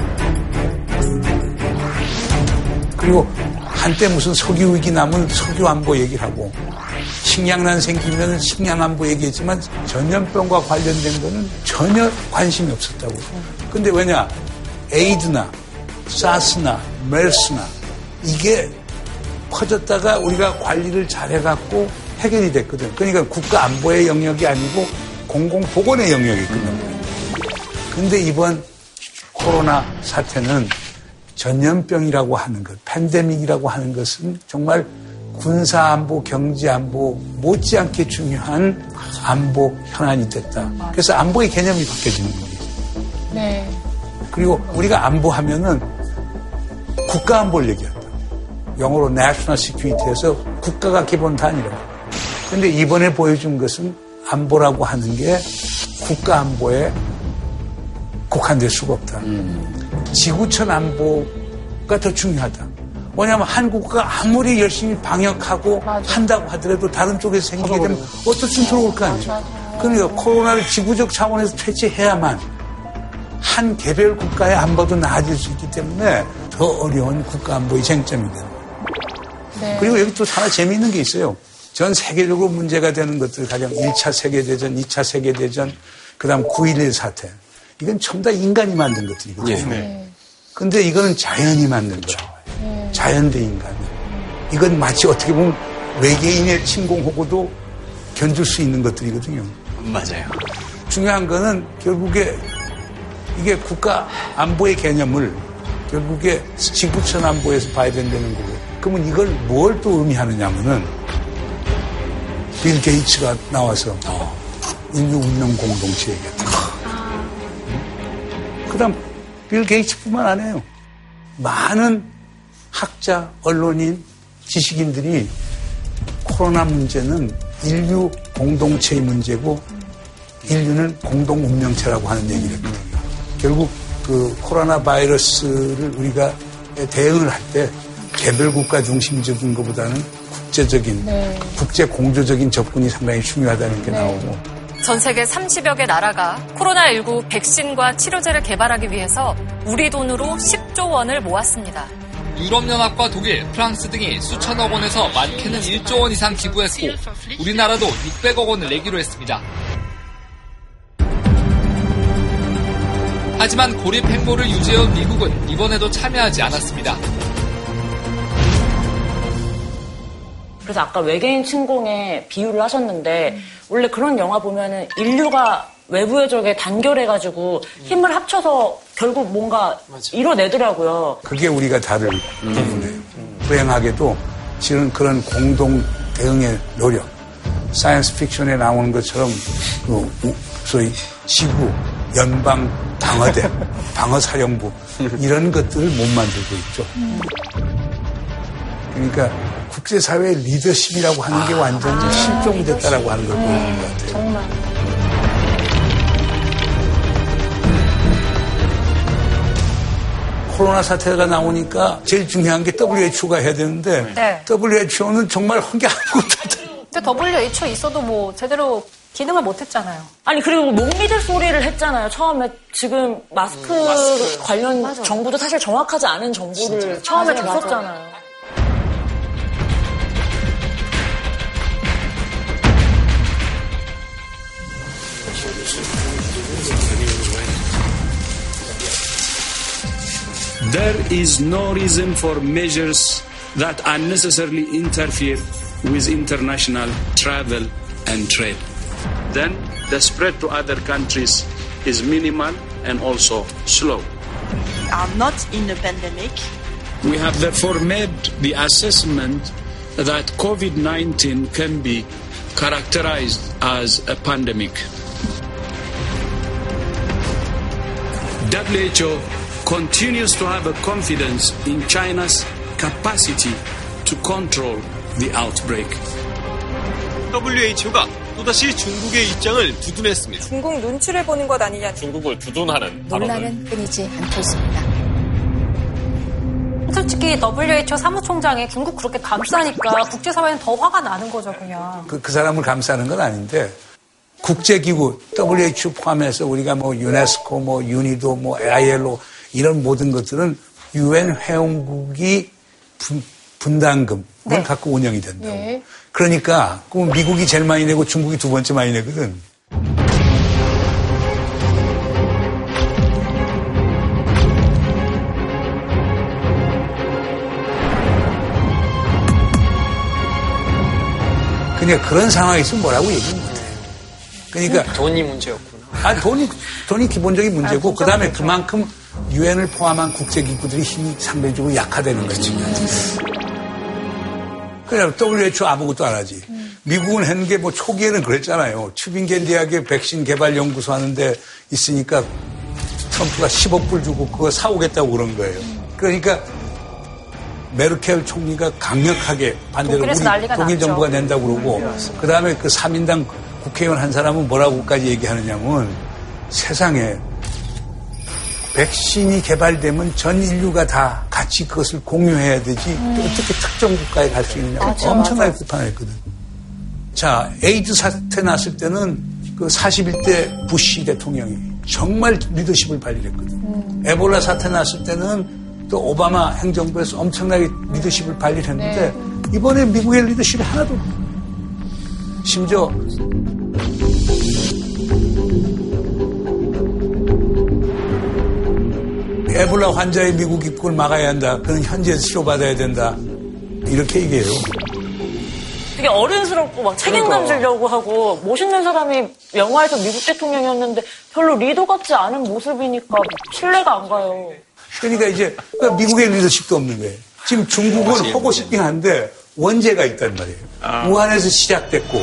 그리고 한때 무슨 석유위기 나면 석유안보 얘기를 하고 식량난 생기면 식량안보 얘기했지만 전염병과 관련된 거는 전혀 관심이 없었다고. 근데 왜냐? 에이드나 사스나 메르스나 이게 퍼졌다가 우리가 관리를 잘해갖고 해결이 됐거든. 그러니까 국가안보의 영역이 아니고 공공보건의 영역이거든요. 근데 이번 코로나 사태는 전염병이라고 하는 것, 팬데믹이라고 하는 것은 정말 군사안보, 경제안보 못지않게 중요한 안보 현안이 됐다. 그래서 안보의 개념이 바뀌어지는 거예요. 네. 그리고 우리가 안보하면은 국가안보를 얘기한다. 영어로 national security에서 국가가 기본 단위라고. 근데 이번에 보여준 것은 안보라고 하는 게 국가 안보에 국한될 수가 없다. 음. 지구촌 안보가 더 중요하다. 뭐냐면 한국가 아무리 열심히 방역하고 맞아. 한다고 하더라도 다른 쪽에서 생기게 되면 어떻든 들어올 거 아니에요. 그러니까 코로나를 지구적 차원에서 퇴치해야만 한 개별 국가의 안보도 나아질 수 있기 때문에 더 어려운 국가 안보의 쟁점이 됩니다. 네. 그리고 여기 또 하나 재미있는 게 있어요. 전 세계적으로 문제가 되는 것들 가령 일 차 세계대전, 이 차 세계대전, 그 다음 구일일 사태. 이건 전부 다 인간이 만든 것들이거든요. 네. 근데 이거는 자연이 만든 거예요. 네. 자연 대 인간. 이건 마치 어떻게 보면 외계인의 침공하고도 견줄 수 있는 것들이거든요. 맞아요. 중요한 거는 결국에 이게 국가 안보의 개념을 결국에 지구촌 안보에서 봐야 된다는 거고. 그러면 이걸 뭘 또 의미하느냐면은 빌 게이츠가 나와서 어. 인류 운명 공동체 얘기했다. 아. 그 다음 빌 게이츠뿐만 아니에요. 많은 학자, 언론인, 지식인들이 코로나 문제는 인류 공동체의 문제고 인류는 공동 운명체라고 하는 얘기를 했거든요. 결국 그 코로나 바이러스를 우리가 대응을 할 때 개별 국가 중심적인 것보다는 국제적인, 네. 국제 공조적인 접근이 상당히 중요하다는 게 네. 나오고. 전 세계 삼십여 개 나라가 코로나십구 백신과 치료제를 개발하기 위해서 우리 돈으로 십조 원을 모았습니다. 유럽연합과 독일, 프랑스 등이 수천억 원에서 많게는 일조 원 이상 기부했고 우리나라도 육백억 원을 내기로 했습니다. 하지만 고립 행보를 유지해온 미국은 이번에도 참여하지 않았습니다. 그래서 아까 외계인 침공에 비유를 하셨는데 원래 그런 영화 보면은 인류가 외부의 적에 단결해가지고 힘을 합쳐서 결국 뭔가 맞아. 이뤄내더라고요. 그게 우리가 다를 부분이에요. 음. 불행하게도 실은 그런 공동 대응의 노력, 사이언스 픽션에 나오는 것처럼 그 소위 지구, 연방 방어대, 방어사령부 이런 것들을 못 만들고 있죠. 음. 그러니까 국제사회의 리더십이라고 하는 게 완전히 아, 실종이 됐다라고 하는 걸 보여주는 것 같아요. 정말. 코로나 사태가 나오니까 제일 중요한 게 더블유에이치오가 해야 되는데 네. 더블유에이치오는 정말 한 게 아무것도 없어요. 근데 더블유에이치오 있어도 뭐 제대로 기능을 못했잖아요. 아니 그리고 못 믿을 소리를 했잖아요. 처음에 지금 마스크, 음, 마스크. 관련 맞아. 정보도 사실 정확하지 않은 정보를 진짜? 처음에 맞아, 줬었잖아요. 맞아. There is no reason for measures that unnecessarily interfere with international travel and trade. Then the spread to other countries is minimal and also slow. We are not in a pandemic. We have therefore made the assessment that COVID nineteen can be characterized as a pandemic. W H O continues to have a confidence in China's capacity to control the outbreak. 더블유에이치오가 또다시 중국의 입장을 두둔했습니다. 중국 눈치를 보는 것 아니냐. 중국을 두둔하는 논란은 끊이지 않고 있습니다. 솔직히 더블유에이치오 사무총장이 중국 그렇게 감싸니까 국제사회는 더 화가 나는 거죠, 그냥. 그, 그 사람을 감싸는 건 아닌데 국제기구, 더블유에이치오 포함해서 우리가 뭐 유네스코, 뭐 유니도, 뭐 아이엘오 이런 모든 것들은 유엔 회원국이 분, 분담금을 네. 갖고 운영이 된다고. 네. 그러니까 그럼 미국이 제일 많이 내고 중국이 두 번째 많이 내거든. 그러니까 그런 상황에서 뭐라고 얘기 못해. 그러니까 돈이 문제였구나. 아 돈이 돈이 기본적인 문제고 아, 그다음에 그만큼 유엔을 포함한 국제기구들이 힘이 상대적으로 약화되는 거지. 그냥 더블유에이치오 아무것도 안 하지. 음. 미국은 했는 게 뭐 초기에는 그랬잖아요. 튜빙겐 대학에 백신 개발 연구소 하는데 있으니까 트럼프가 십억 불 주고 그거 사오겠다고 그런 거예요. 그러니까 메르켈 총리가 강력하게 반대로 우리 난리가 독일 났죠. 정부가 낸다고 그러고 그 다음에 그 삼 인당 국회의원 한 사람은 뭐라고까지 얘기하느냐면 세상에 백신이 개발되면 전 인류가 다 같이 그것을 공유해야 되지 음. 어떻게 특정 국가에 갈 수 있느냐 맞아, 엄청나게 맞아. 비판했거든. 자, 에이즈 사태 났을 때는 그 사십일 대 부시 대통령이 정말 리더십을 발휘했거든. 음. 에볼라 사태 났을 때는 또 오바마 행정부에서 엄청나게 리더십을 발휘했는데 네. 이번에 미국의 리더십이 하나도 없어. 심지어 에볼라 환자의 미국 입국을 막아야 한다. 그는 현지에서 치료받아야 된다. 이렇게 얘기해요. 되게 어른스럽고 막 책임감 그러니까. 지려고 하고 멋있는 사람이 영화에서 미국 대통령이었는데 별로 리더 같지 않은 모습이니까 신뢰가 안 가요. 그러니까 이제 그러니까 미국의 리더십도 없는 거예요. 지금 중국은 하고 싶긴 한데 원죄가 있단 말이에요. 아. 우한에서 시작됐고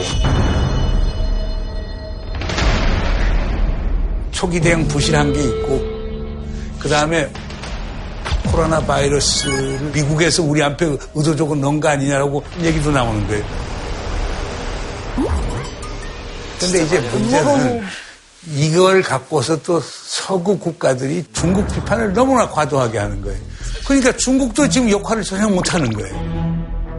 초기 대응 부실한 게 있고 그 다음에 코로나 바이러스를 미국에서 우리 앞에 의도적으로 넣은 거 아니냐라고 얘기도 나오는 거예요. 근데 이제 문제는 이걸 갖고서 또 서구 국가들이 중국 비판을 너무나 과도하게 하는 거예요. 그러니까 중국도 지금 역할을 전혀 못하는 거예요.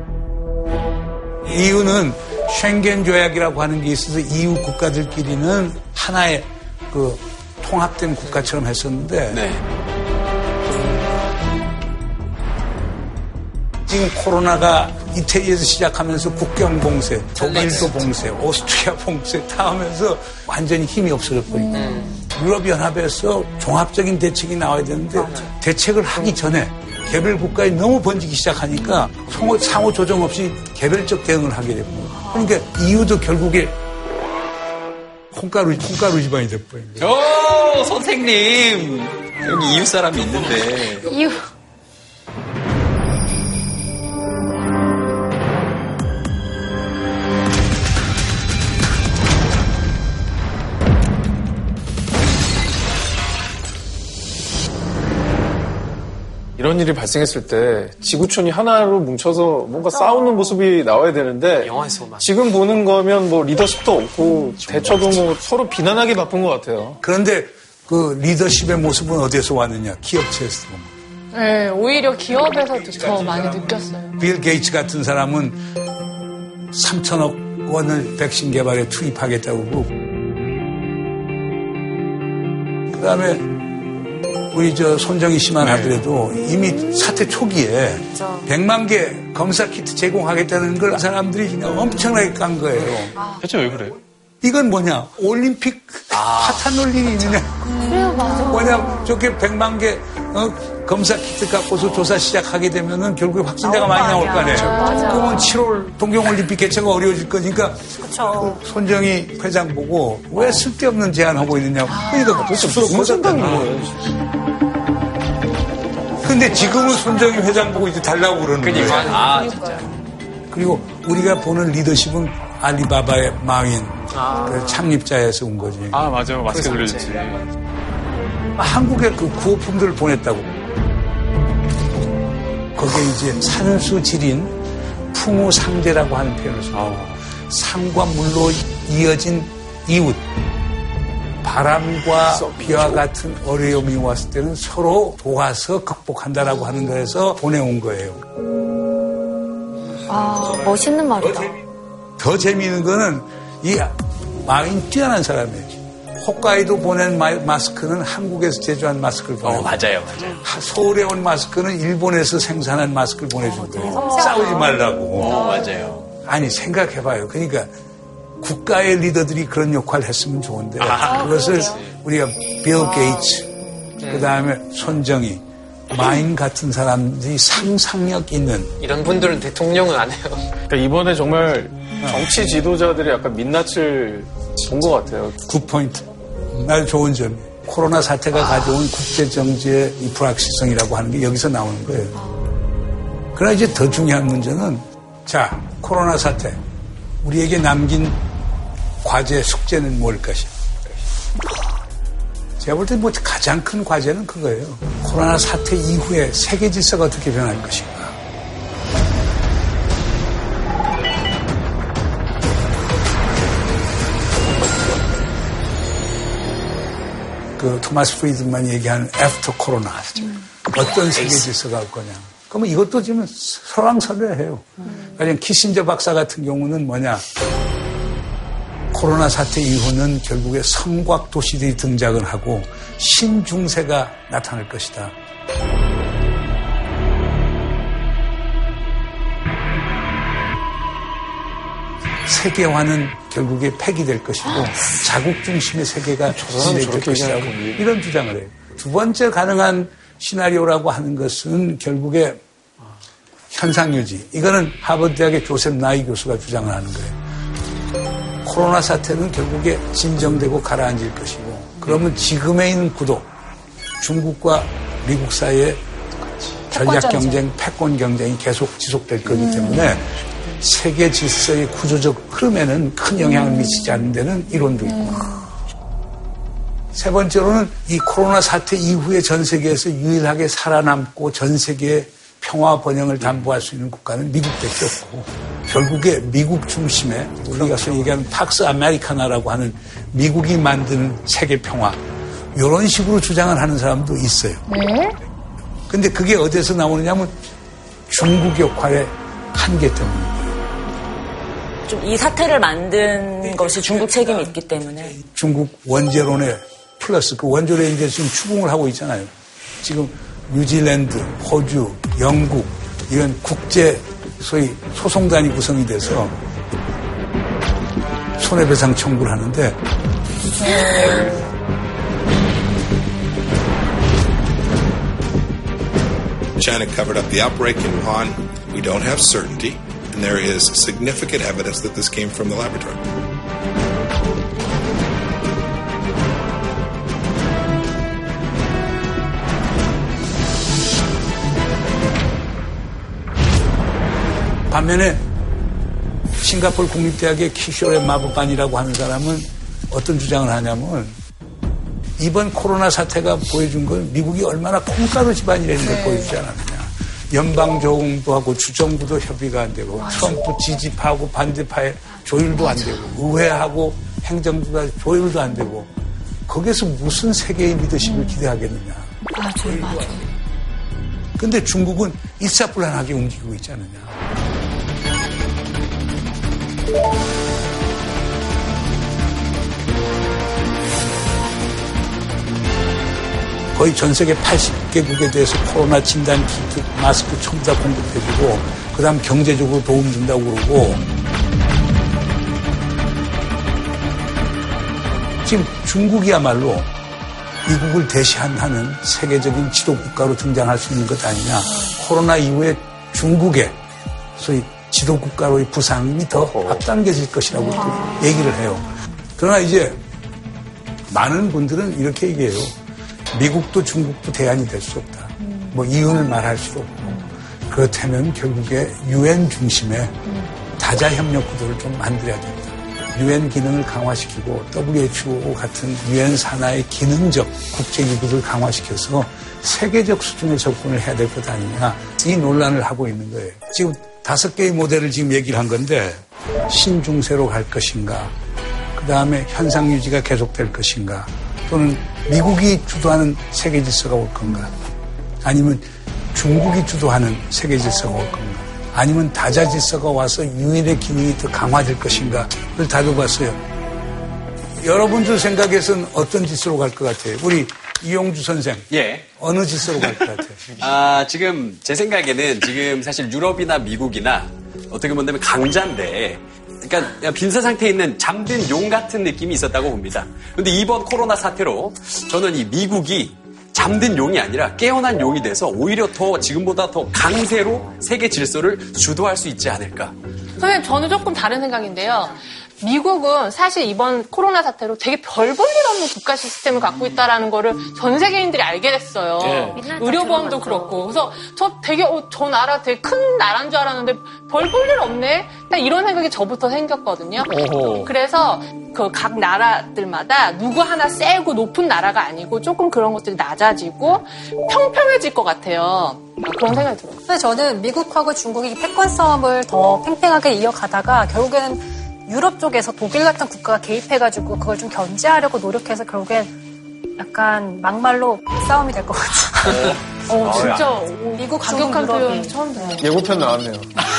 이유는 쉥겐 조약이라고 하는 게 있어서 이유 국가들끼리는 하나의 그 통합된 국가처럼 했었는데 네. 지금 코로나가 이태리에서 시작하면서 국경 봉쇄, 독일도 봉쇄, 오스트리아 봉쇄 다 하면서 완전히 힘이 없어져 버린 거예요. 음. 유럽연합에서 종합적인 대책이 나와야 되는데 맞아. 대책을 하기 전에 개별 국가에 너무 번지기 시작하니까 상호, 상호 조정 없이 개별적 대응을 하게 되고 그러니까 이유도 결국에 콩가루, 콩가루 집안이 돼버린 거예요. 오, 선생님! 여기 이웃 사람이 있는데. 이유. 이런 일이 발생했을 때 지구촌이 하나로 뭉쳐서 뭔가 싸우는 모습이 나와야 되는데 지금 보는 거면 뭐 리더십도 없고 대처도 뭐 서로 비난하기 바쁜 것 같아요. 그런데 그 리더십의 모습은 어디에서 왔느냐? 기업체에서. 네, 오히려 기업에서 더 많이 느꼈어요. 빌 게이츠 같은 사람은 삼천억 원을 백신 개발에 투입하겠다고 그러고 그 다음에 우리 저 손정희 씨만 네. 하더라도 이미 사태 초기에 그렇죠. 백만 개 검사 키트 제공하겠다는 걸 사람들이 그냥 엄청나게 깐 거예요. 아. 대체 왜 그래요? 이건 뭐냐? 올림픽 아. 파탄 논리 있느냐? 음. 그래요, 맞아. 뭐냐? 저렇게 백만 개 어, 검사 키트 갖고서 조사 시작하게 되면은 결국에 확진자가 많이 나올 거 아니에요. 그러면 칠월 동경올림픽 개최가 어려워질 거니까 그렇죠. 그 손정희 회장 보고 왜 쓸데없는 제안하고 있느냐고. 그러니까 그 스스로 거절하는 거예요. 근데 지금은 손정희 회장 보고 이제 달라고 그러는 거예요. 아, 진짜. 그리고 우리가 보는 리더십은 알리바바의 망인, 아. 그 창립자에서 온 거지. 아, 맞아요. 마스크 돌려줬지. 한국에 그 구호품들을 보냈다고. 거기에 이제 산수지린 풍우상제라고 하는 표현을 써요. 산과 물로 이어진 이웃. 바람과 비와 같은 어려움이 왔을 때는 서로 도와서 극복한다라고 하는 거에서 보내온 거예요. 아, 멋있는 말이다. 더 재미있는 거는 이 마윈 뛰어난 사람이에요. 홋카이도 보낸 마스크는 한국에서 제조한 마스크를 보내고 어, 맞아요, 맞아요. 서울에 온 마스크는 일본에서 생산한 마스크를 보내준 거예요. 어, 싸우지 말라고. 어, 맞아요. 아니 생각해봐요. 그러니까 국가의 리더들이 그런 역할을 했으면 좋은데 아, 그것을 그렇죠. 우리가 빌 게이츠, 네. 그다음에 손정희, 마인 같은 사람들이 상상력 있는 이런 분들은 대통령은 안 해요. 그러니까 이번에 정말 정치 지도자들이 약간 민낯을 본 것 같아요. 구 포인트. 아주 좋은 점이에요. 코로나 사태가 가져온 국제정치의 이 불확실성이라고 하는 게 여기서 나오는 거예요. 그러나 이제 더 중요한 문제는 자, 코로나 사태. 우리에게 남긴 과제, 숙제는 뭘 것이야? 제가 볼 때 뭐 가장 큰 과제는 그거예요. 코로나 사태 이후에 세계 질서가 어떻게 변할 것인가. 그 토마스 프리드만이 얘기하는 애프터 코로나. 음. 어떤 세계 질서가 올 거냐. 그러면 이것도 지금 설왕설래해요. 음. 그러니까 키신저 박사 같은 경우는 뭐냐. 코로나 사태 이후는 결국에 성곽 도시들이 등장을 하고 신중세가 나타날 것이다. 세계화는 결국에 폐기될 것이고 자국 중심의 세계가 진행될 것이라고 이런 주장을 해요. 두 번째 가능한 시나리오라고 하는 것은 결국에 현상유지. 이거는 하버드대학의 조셉 나이 교수가 주장을 하는 거예요. 코로나 사태는 결국에 진정되고 가라앉을 것이고 그러면 지금에 있는 구도, 중국과 미국 사이의 전략 경쟁, 패권 경쟁이 계속 지속될 거기 때문에 세계 질서의 구조적 흐름에는 큰 영향을 미치지 않는 데는 이론도 있고. 음. 세 번째로는 이 코로나 사태 이후에 전 세계에서 유일하게 살아남고 전 세계의 평화 번영을 담보할 수 있는 국가는 미국밖에 없고 결국에 미국 중심의 우리가 소위 얘기하는 팍스 아메리카나라고 하는 미국이 만드는 세계 평화 이런 식으로 주장을 하는 사람도 있어요. 네? 근데 그게 어디서 나오느냐 하면 중국 역할의 한계 때문입니다. 좀 이 사태를 만든 것이 중국 책임이 있기 때문에. 중국 원제론에 플러스 그 원조론에 이제 지금 추궁을 하고 있잖아요. 지금 뉴질랜드, 호주, 영국 이런 국제 소위 소송단이 구성이 돼서 손해배상 청구를 하는데 China covered up the outbreak in Wuhan. We don't have certainty. And there is significant evidence that this came from the laboratory. 반면에 싱가포르 국립대학의 키쇼레 마부반이라고 하는 사람은 어떤 주장을 하냐면 이번 코로나 사태가 보여준 건 미국이 얼마나 콩가루 집안이라는 걸 네. 보여주지 않았느냐. 연방정부도 하고 주정부도 협의가 안 되고 맞아. 트럼프 지지파하고 반대파의 조율도 맞아. 안 되고 의회하고 행정부가 조율도 안 되고 거기에서 무슨 세계의 리더십을 음. 기대하겠느냐. 맞아요. 맞아요. 근데 중국은 일사불란하게 움직이고 있지 않느냐. 거의 전 세계 팔십 개국에 대해서 코로나 진단 키트, 마스크 전부 다 공급해주고 그 다음 경제적으로 도움 준다고 그러고 지금 중국이야말로 미국을 대시하는 세계적인 지도국가로 등장할 수 있는 것 아니냐. 코로나 이후에 중국의 소위 지도국가로의 부상이 더 앞당겨질 것이라고 또 얘기를 해요. 그러나 이제 많은 분들은 이렇게 얘기해요. 미국도 중국도 대안이 될 수 없다. 뭐 이윤을 말할 수도 없고 그렇다면 결국에 유엔 중심의 다자협력 구도를 좀 만들어야 된다. 유엔 기능을 강화시키고 더블유에이치오 같은 유엔 산하의 기능적 국제기구를 강화시켜서 세계적 수준의 접근을 해야 될 것 아니냐. 이 논란을 하고 있는 거예요. 지금 다섯 개의 모델을 지금 얘기를 한 건데 신중세로 갈 것인가, 그 다음에 현상 유지가 계속될 것인가, 또는 미국이 주도하는 세계 질서가 올 건가, 아니면 중국이 주도하는 세계 질서가 올 건가, 아니면 다자 질서가 와서 유엔의 기능이 더 강화될 것인가를 다뤄봤어요. 여러분들 생각에서는 어떤 질서로 갈 것 같아요? 우리 이용주 선생. 예. 어느 질서로 갈 것 같아요? 아, 지금 제 생각에는 지금 사실 유럽이나 미국이나 어떻게 보면 강자인데, 그러니까 빈사 상태에 있는 잠든 용 같은 느낌이 있었다고 봅니다. 그런데 이번 코로나 사태로 저는 이 미국이 잠든 용이 아니라 깨어난 용이 돼서 오히려 더 지금보다 더 강세로 세계 질서를 주도할 수 있지 않을까. 선생님, 저는 조금 다른 생각인데요. 미국은 사실 이번 코로나 사태로 되게 별 볼 일 없는 국가 시스템을 갖고 있다라는 거를 전 세계인들이 알게 됐어요. 네. 의료보험도 그렇고. 그래서 저 되게 어, 저 나라 되게 큰 나라인 줄 알았는데 별 볼 일 없네? 이런 생각이 저부터 생겼거든요. 오호. 그래서 그 각 나라들마다 누구 하나 세고 높은 나라가 아니고 조금 그런 것들이 낮아지고 평평해질 것 같아요. 그런 생각이 들어요. 근데 저는 미국하고 중국이 패권 싸움을 더 팽팽하게 이어가다가 결국에는 유럽 쪽에서 독일 같은 국가가 개입해가지고 그걸 좀 견제하려고 노력해서 결국엔 약간 막말로 싸움이 될 것 같아요. 어, 어, 진짜 아, 미국 가격한 표현 처음 들어요. 예고편 나왔네요.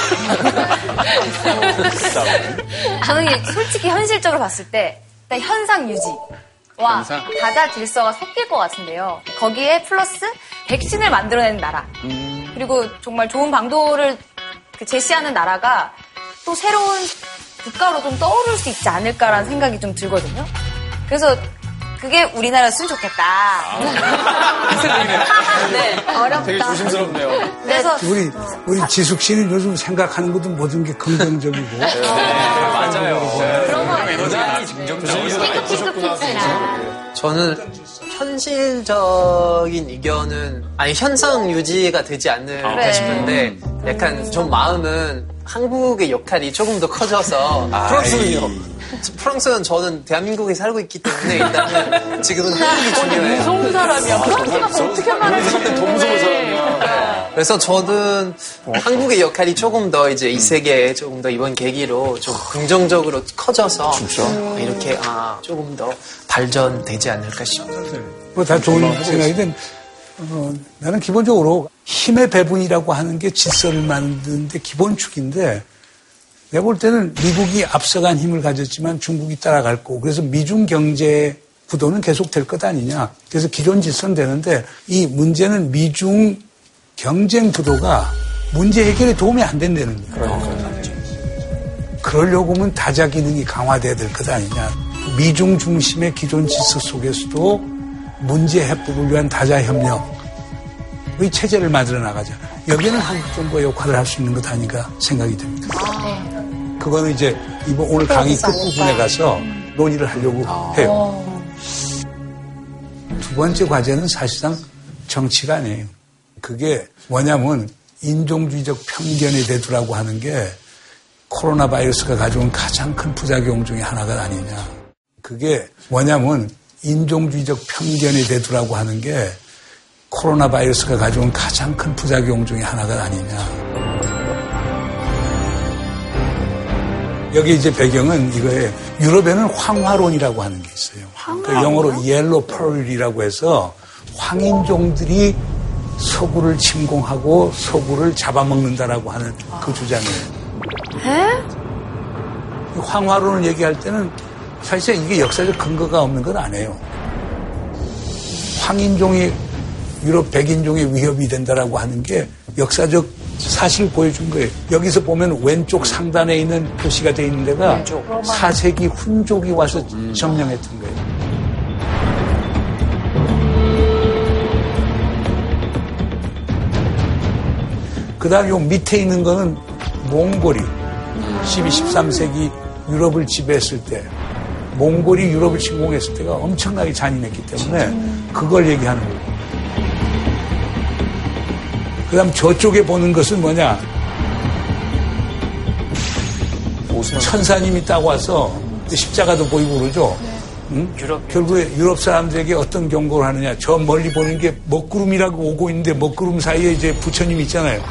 저는 솔직히 현실적으로 봤을 때 일단 현상 유지와 현상? 다자 질서가 섞일 것 같은데요. 거기에 플러스 백신을 만들어내는 나라 음. 그리고 정말 좋은 방도를 제시하는 나라가 또 새로운 국가로 좀 떠오를 수 있지 않을까라는 생각이 좀 들거든요. 그래서 그게 우리나라였으면 좋겠다. 네, 어렵다. 되게 조심스럽네요. 그래서 우리 우리 지숙 씨는 요즘 생각하는 것도 모든 게 긍정적이고. 네, 맞아요. 그런 거 굉장히 긍정적이고. 저는 현실적인 의견은 아니 현상 유지가 되지 않을까 그래. 싶은데 약간 좀 마음은 한국의 역할이 조금 더 커져서 프랑스는요? 프랑스는 저는 대한민국에 살고 있기 때문에 일단은 지금은 한국이 중요해요. 무서운 사람이야. 프랑스가 어떻게 말하지? 더 무서운 사람이야. 그래서 저는 한국의 역할이 조금 더 이제 이 세계에 조금 더 이번 계기로 좀 긍정적으로 커져서 이렇게 아 조금 더 발전되지 않을까 싶어요. 뭐 다 좋은 생각인데 어, 나는 기본적으로 힘의 배분이라고 하는 게 질서를 만드는데 기본축인데 내가 볼 때는 미국이 앞서간 힘을 가졌지만 중국이 따라갈 거고 그래서 미중 경제 구도는 계속될 것 아니냐. 그래서 기존 질서는 되는데 이 문제는 미중 경쟁 구도가 문제 해결에 도움이 안 된다는 거예요. 그러려고 하면 다자 기능이 강화돼야 될 것 아니냐. 미중 중심의 기존 질서 속에서도 문제 해법을 위한 다자 협력의 체제를 만들어 나가자. 여기는 한국 정부가 역할을 할 수 있는 것 아닌가 생각이 듭니다. 그거는 이제 이번 오늘 강의 끝부분에 가서 논의를 하려고 해요. 두 번째 과제는 사실상 정치가 아니에요. 그게 뭐냐면 인종주의적 편견의 대두라고 하는 게 코로나 바이러스가 가져온 가장 큰 부작용 중에 하나가 아니냐. 그게 뭐냐면 인종주의적 편견의 대두라고 하는 게 코로나 바이러스가 가져온 가장 큰 부작용 중에 하나가 아니냐. 여기 이제 배경은 이거에 유럽에는 황화론이라고 하는 게 있어요. 그 영어로 옐로 펄이라고 해서 황인종들이 서구를 침공하고 서구를 잡아먹는다라고 하는 그 주장이에요. 에? 황화론을 얘기할 때는 사실 이게 역사적 근거가 없는 건 아니에요. 황인종이 유럽 백인종의 위협이 된다라고 하는 게 역사적 사실을 보여준 거예요. 여기서 보면 왼쪽 상단에 있는 표시가 되어 있는 데가 왼쪽. 사 세기 훈족이 와서 음. 점령했던 거예요. 그 다음 요 밑에 있는 거는 몽골이 십이, 십삼 세기 유럽을 지배했을 때 몽골이 유럽을 침공했을 때가 엄청나게 잔인했기 때문에 그걸 얘기하는 거예요. 그 다음 저쪽에 보는 것은 뭐냐. 천사님이 딱 와서 십자가도 보이고 그러죠. 응? 유럽. 결국에 유럽 사람들에게 어떤 경고를 하느냐. 저 멀리 보는 게 먹구름이라고 오고 있는데 먹구름 사이에 이제 부처님이 있잖아요.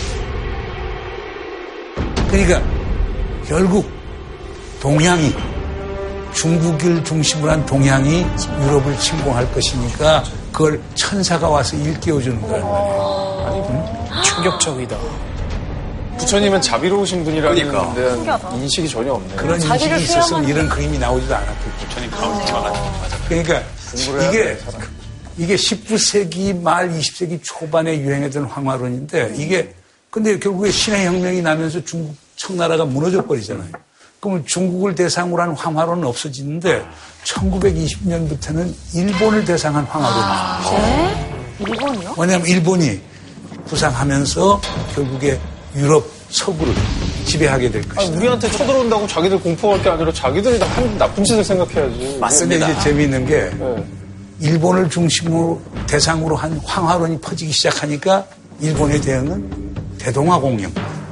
그러니까 결국 동양이 중국을 중심으로 한 동양이 유럽을 침공할 것이니까 그걸 천사가 와서 일깨워주는 거예요. 응? 충격적이다. 부처님은 자비로우신 분이라는 그러니까. 인식이 전혀 없네요. 그런 인식이 있었으면 이런 그림이 나오지도 않았겠죠. 부처님 그런 거 맞아. 그러니까 이게 이게 십구 세기 말 이십 세기 초반에 유행했던 황화론인데 이게 근데 결국에 신의 혁명이 나면서 중국 청나라가 무너져 버리잖아요. 그러면 중국을 대상으로 한 황화론은 없어지는데 천구백이십 년부터는 일본을 대상한 황화론이에요. 네? 일본이요? 왜냐하면 일본이 부상하면서 결국에 유럽 서구를 지배하게 될 것이다. 아니, 우리한테 쳐들어온다고 자기들 공포할 게 아니라 자기들이 나쁜, 나쁜 짓을 생각해야지. 맞습니다. 이제 재미있는 게 네. 일본을 중심으로 대상으로 한 황화론이 퍼지기 시작하니까 일본의 대응은 대동아공영.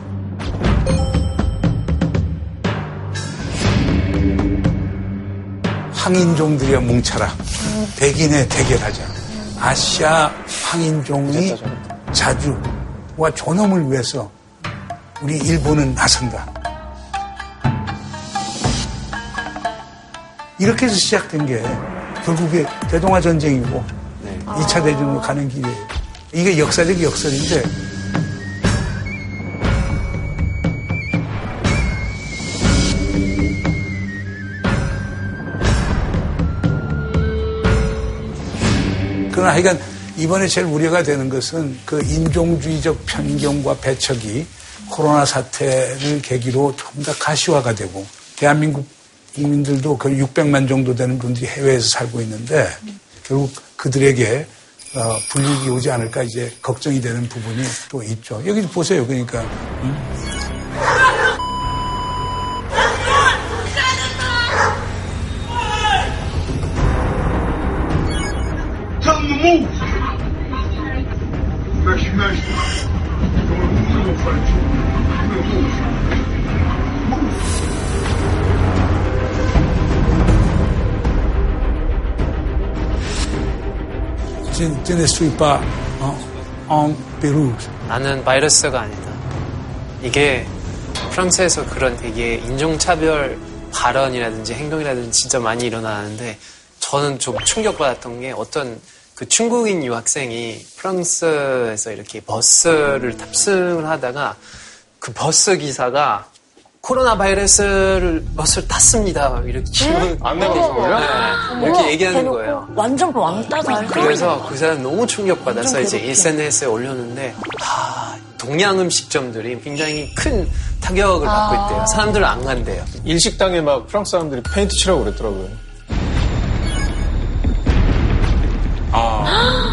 황인종들이야 뭉쳐라. 백인의 대결하자. 아시아 황인종이 자주와 존엄을 위해서 우리 일본은 나선다. 이렇게 해서 시작된 게 결국에 대동아 전쟁이고 네. 이 차 대전으로 가는 길이에요. 이게 역사적 역설인데 그러나 하여간 이번에 제일 우려가 되는 것은 그 인종주의적 편견과 배척이 코로나 사태를 계기로 좀 더 가시화가 되고 대한민국 국민들도 거의 육백만 정도 되는 분들이 해외에서 살고 있는데 결국 그들에게 어, 불이익이 오지 않을까 이제 걱정이 되는 부분이 또 있죠. 여기 보세요. 그러니까 음? Tell them to move. Mexe, mexe. We're gonna fight you. We're gonna move. Move. Je ne suis pas en Pérou. 나는 바이러스가 아니다. 이게 프랑스에서 그런 되게 인종차별 발언이라든지 행동이라든지 진짜 많이 일어나는데 저는 좀 충격받았던 게 어떤 그 중국인 유학생이 프랑스에서 이렇게 버스를 탑승을 하다가 그 버스 기사가 코로나 바이러스를 버스를 탔습니다. 이렇게 네? 안내방송이요? 네. 이렇게 얘기하는 거예요. 완전 왕따다. 그래서 그 사람 너무 충격받아서 이제 에스엔에스에 올렸는데 아, 동양 음식점들이 굉장히 큰 타격을 받고 아. 있대요. 사람들은 안 간대요. 일식당에 막 프랑스 사람들이 페인트 칠하고 그랬더라고요. 아.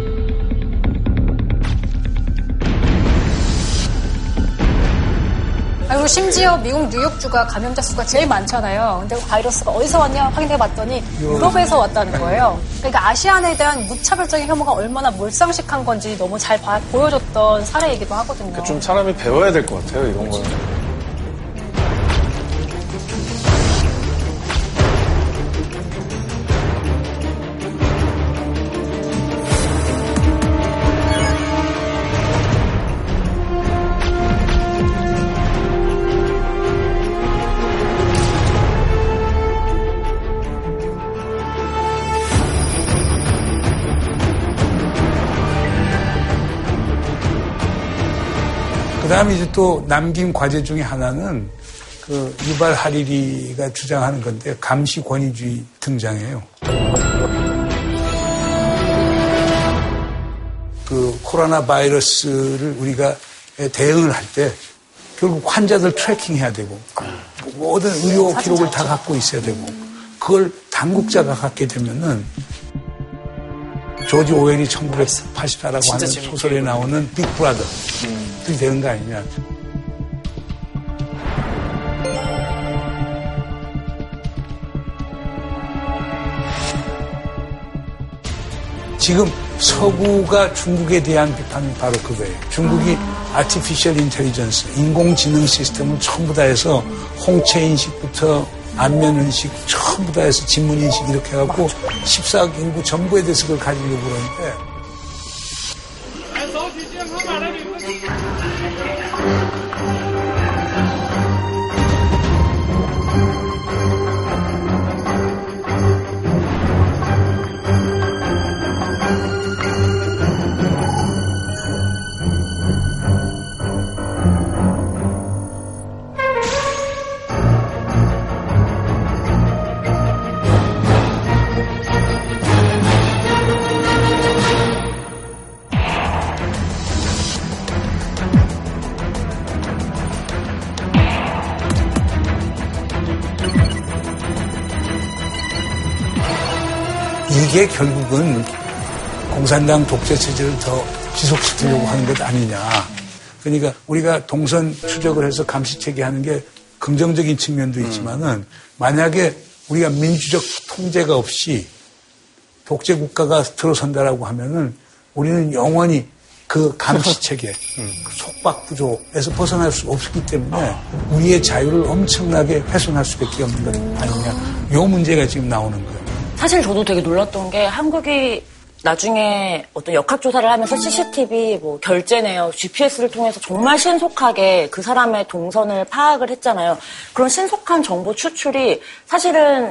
그리고 심지어 미국 뉴욕주가 감염자 수가 제일 많잖아요. 근데 바이러스가 어디서 왔냐 확인해봤더니 유럽에서 왔다는 거예요. 그러니까 아시안에 대한 무차별적인 혐오가 얼마나 몰상식한 건지 너무 잘 봐, 보여줬던 사례이기도 하거든요. 그러니까 좀 사람이 배워야 될 것 같아요, 이런 거는. 그 다음에 이제 또 남긴 과제 중에 하나는 그 유발 하리리가 주장하는 건데 감시 권위주의 등장해요. 그 코로나 바이러스를 우리가 대응을 할 때 결국 환자들 트래킹해야 되고 모든 의료 기록을 다 갖고 있어야 되고 그걸 당국자가 갖게 되면은 조지 오웰이 천구백팔십사라고 하는 소설에 나오는 빅브라더 그게 되는 거 아니냐. 지금 서구가 중국에 대한 비판은 바로 그거예요. 중국이 아티피셜 인텔리전스, 인공지능 시스템을 전부 다 해서 홍채 인식부터 안면 인식 전부 다 해서 지문 인식 이렇게 해갖고 십사 억 인구 전부에 대해서 그걸 가지려고 그러는데 이게 결국은 공산당 독재 체제를 더 지속시키려고 하는 것 아니냐. 그러니까 우리가 동선 추적을 해서 감시체계 하는 게 긍정적인 측면도 있지만은 만약에 우리가 민주적 통제가 없이 독재 국가가 들어선다라고 하면은 우리는 영원히 그 감시체계, 그 속박 구조에서 벗어날 수 없기 때문에 우리의 자유를 엄청나게 훼손할 수밖에 없는 것 아니냐. 이 문제가 지금 나오는 거예요. 사실 저도 되게 놀랐던 게 한국이 나중에 어떤 역학조사를 하면서 씨씨티비, 뭐 결제 내역, 지피에스를 통해서 정말 신속하게 그 사람의 동선을 파악을 했잖아요. 그런 신속한 정보 추출이 사실은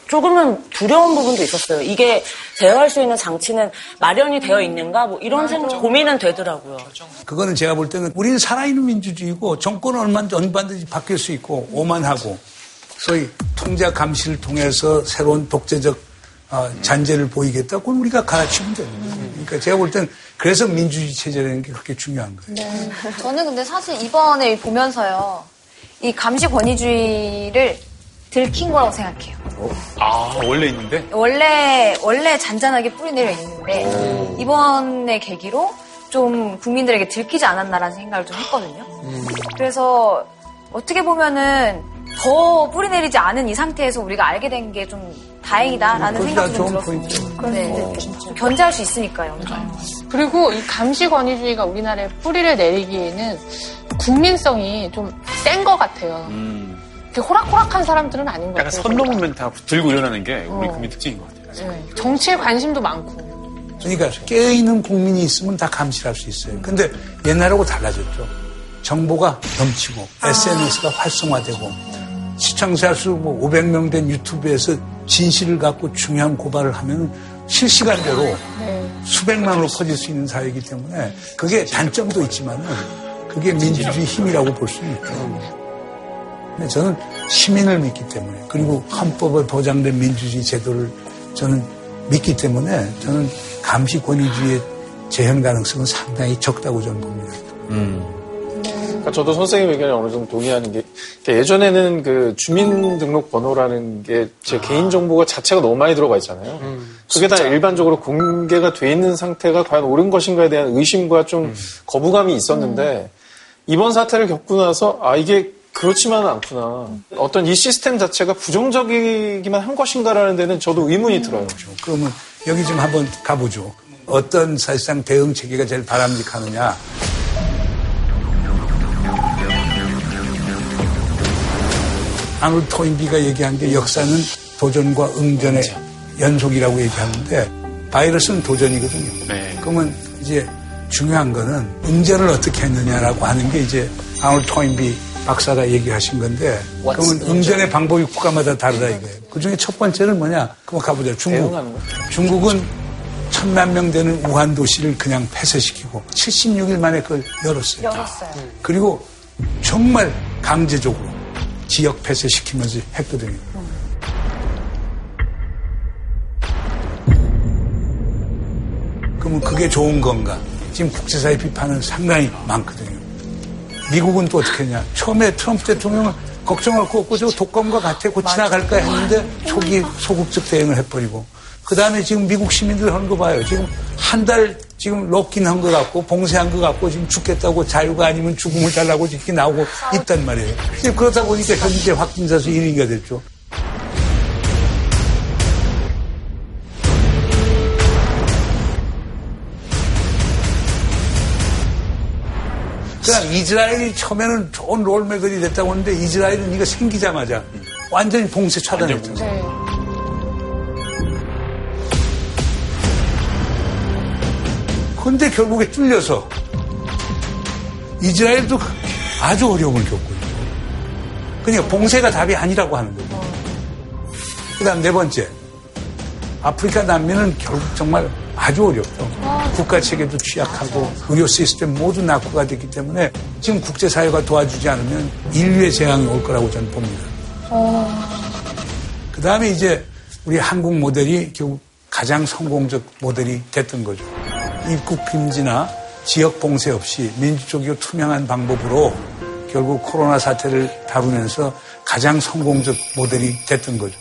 조금은 두려운 부분도 있었어요. 이게 제어할 수 있는 장치는 마련이 되어 있는가 뭐 이런 생각, 고민은 되더라고요. 그거는 제가 볼 때는 우리는 살아있는 민주주의고 정권은 얼마든지 얼마든지 바뀔 수 있고 오만하고 소위 통제 감시를 통해서 새로운 독재적 어, 잔재를 보이겠다. 그건 우리가 가르치면 되는 거예요. 그러니까 제가 볼 때는 그래서 민주주의 체제라는 게 그렇게 중요한 거예요. 네. 저는 근데 사실 이번에 보면서요. 이 감시 권위주의를 들킨 거라고 생각해요. 어? 아, 원래 있는데? 원래, 원래 잔잔하게 뿌리내려 있는데, 오. 이번에 계기로 좀 국민들에게 들키지 않았나라는 생각을 좀 했거든요. 음. 그래서 어떻게 보면은 더 뿌리내리지 않은 이 상태에서 우리가 알게 된 게 좀 다행이다라는 음, 생각이 좀 들었어요. 네, 네. 좀 견제할 수 있으니까요. 음. 그리고 이 감시 권위주의가 우리나라에 뿌리를 내리기에는 국민성이 좀 센 것 같아요. 음. 호락호락한 사람들은 아닌 것 같아요. 약간 선 넘으면 다 들고 일어나는 게 우리 어. 국민 특징인 것 같아요. 네. 정치에 관심도 많고. 그러니까 깨어있는 국민이 있으면 다 감시할 수 있어요. 근데 옛날하고 달라졌죠. 정보가 넘치고 아. 에스엔에스가 활성화되고 시청자 수 뭐 오백 명 된 유튜브에서 진실을 갖고 중요한 고발을 하면 실시간대로 네. 수백만으로 퍼질 수 있는 사회이기 때문에 그게 단점도 있지만은 그게 민주주의 힘이라고 볼 수는 있죠. 근데 저는 시민을 믿기 때문에 그리고 헌법에 보장된 민주주의 제도를 저는 믿기 때문에 저는 감시 권위주의의 재현 가능성은 상당히 적다고 저는 봅니다. 음. 그러니까 저도 선생님 의견에 어느 정도 동의하는 게 예전에는 그 주민등록번호라는 게 제 아. 개인정보가 자체가 너무 많이 들어가 있잖아요. 음, 그게 다 일반적으로 공개가 돼 있는 상태가 과연 옳은 것인가에 대한 의심과 좀 음. 거부감이 있었는데 음. 이번 사태를 겪고 나서 아 이게 그렇지만은 않구나. 어떤 이 시스템 자체가 부정적이기만 한 것인가라는 데는 저도 의문이 들어요. 그러면 여기 좀 한번 가보죠. 어떤 사실상 대응 체계가 제일 바람직하느냐. 아놀드 토인비가 얘기한 게 역사는 도전과 응전의 연속이라고 얘기하는데 바이러스는 도전이거든요. 네. 그러면 이제 중요한 거는 응전을 어떻게 했느냐라고 하는 게 이제 아놀드 토인비 박사가 얘기하신 건데 그러면 응전의 방법이 국가마다 다르다 이거예요. 그중에 첫 번째는 뭐냐? 그럼 가보자. 중국. 중국은 천만 명 되는 우한 도시를 그냥 폐쇄시키고 칠십육 일 만에 그걸 열었어요. 열었어요. 그리고 정말 강제적으로 지역 폐쇄시키면서 했거든요. 그러면 그게 좋은 건가? 지금 국제사회 비판은 상당히 많거든요. 미국은 또 어떻게 했냐? 처음에 트럼프 대통령은 걱정할 거 없고 저 독감과 같아 곧 지나갈까 했는데 초기 소극적 대응을 해버리고 그 다음에 지금 미국 시민들 하는 거 봐요. 지금 한 달 지금 럭킨 한 거 같고 봉쇄한 거 같고 지금 죽겠다고 자유가 아니면 죽음을 달라고 이렇게 나오고 있단 말이에요. 그러다 보니까 현재 확진자 수 일 위가 됐죠. 그러니까 이스라엘이 처음에는 좋은 롤모델이 됐다고 하는데 이스라엘은 이거 생기자마자 완전히 봉쇄 차단했잖아요. 그런데 결국에 뚫려서 이스라엘도 아주 어려움을 겪고 있고 그러니까 봉쇄가 답이 아니라고 하는 거죠. 그 다음 네 번째 아프리카 난민은 결국 정말 아주 어렵죠. 국가 체계도 취약하고 의료 시스템 모두 낙후가 됐기 때문에 지금 국제사회가 도와주지 않으면 인류의 재앙이 올 거라고 저는 봅니다. 그 다음에 이제 우리 한국 모델이 결국 가장 성공적 모델이 됐던 거죠. 입국 금지나 지역 봉쇄 없이 민주적이고 투명한 방법으로 결국 코로나 사태를 다루면서 가장 성공적 모델이 됐던 거죠.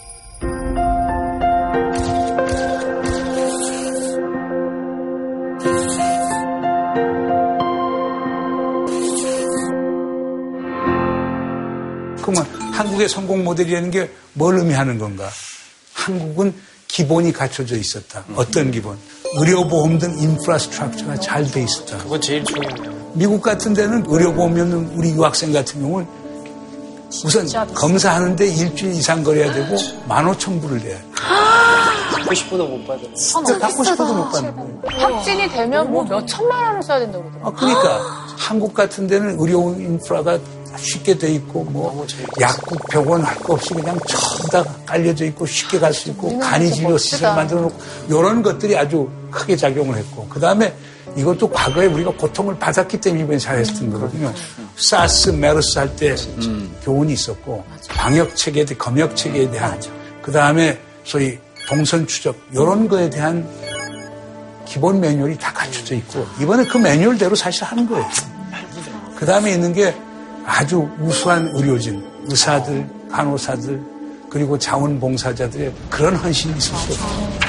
그러면 한국의 성공 모델이라는 게 뭘 의미하는 건가? 한국은 기본이 갖춰져 있었다. 어떤 기본? 의료보험 등 인프라스트럭처가 잘 돼 있었다. 그건 제일 중요해요. 미국 같은 데는 의료보험이면 우리 유학생 같은 경우는 우선 검사하는데 일주일 이상 걸어야 되고 만 오천 불을 내야 돼. 받고 싶어도 못 받아. 진짜 받고 싶어도 못 받는 거예요. 확진이 되면 뭐 몇 천만 원을 써야 된다고 그러더라고요. 아, 그러니까 한국 같은 데는 의료 인프라가 쉽게 돼 있고 뭐 약국 병원 할 거 없이 그냥 전부 다 깔려져 있고 쉽게 갈 수 있고 간이진료 시설 만들어 놓고 이런 것들이 아주 크게 작용을 했고 그다음에 이것도 과거에 우리가 고통을 받았기 때문에 이번에 잘했던 거거든요. 사스, 메르스 할 때 음. 교훈이 있었고 방역 체계에 대해 검역 체계에 대한 그다음에 소위 동선 추적 이런 거에 대한 기본 매뉴얼이 다 갖춰져 있고 이번에 그 매뉴얼대로 사실 하는 거예요. 그 다음에 있는 게 아주 우수한 의료진, 의사들, 간호사들 그리고 자원봉사자들의 그런 헌신이 있을 수 없어요.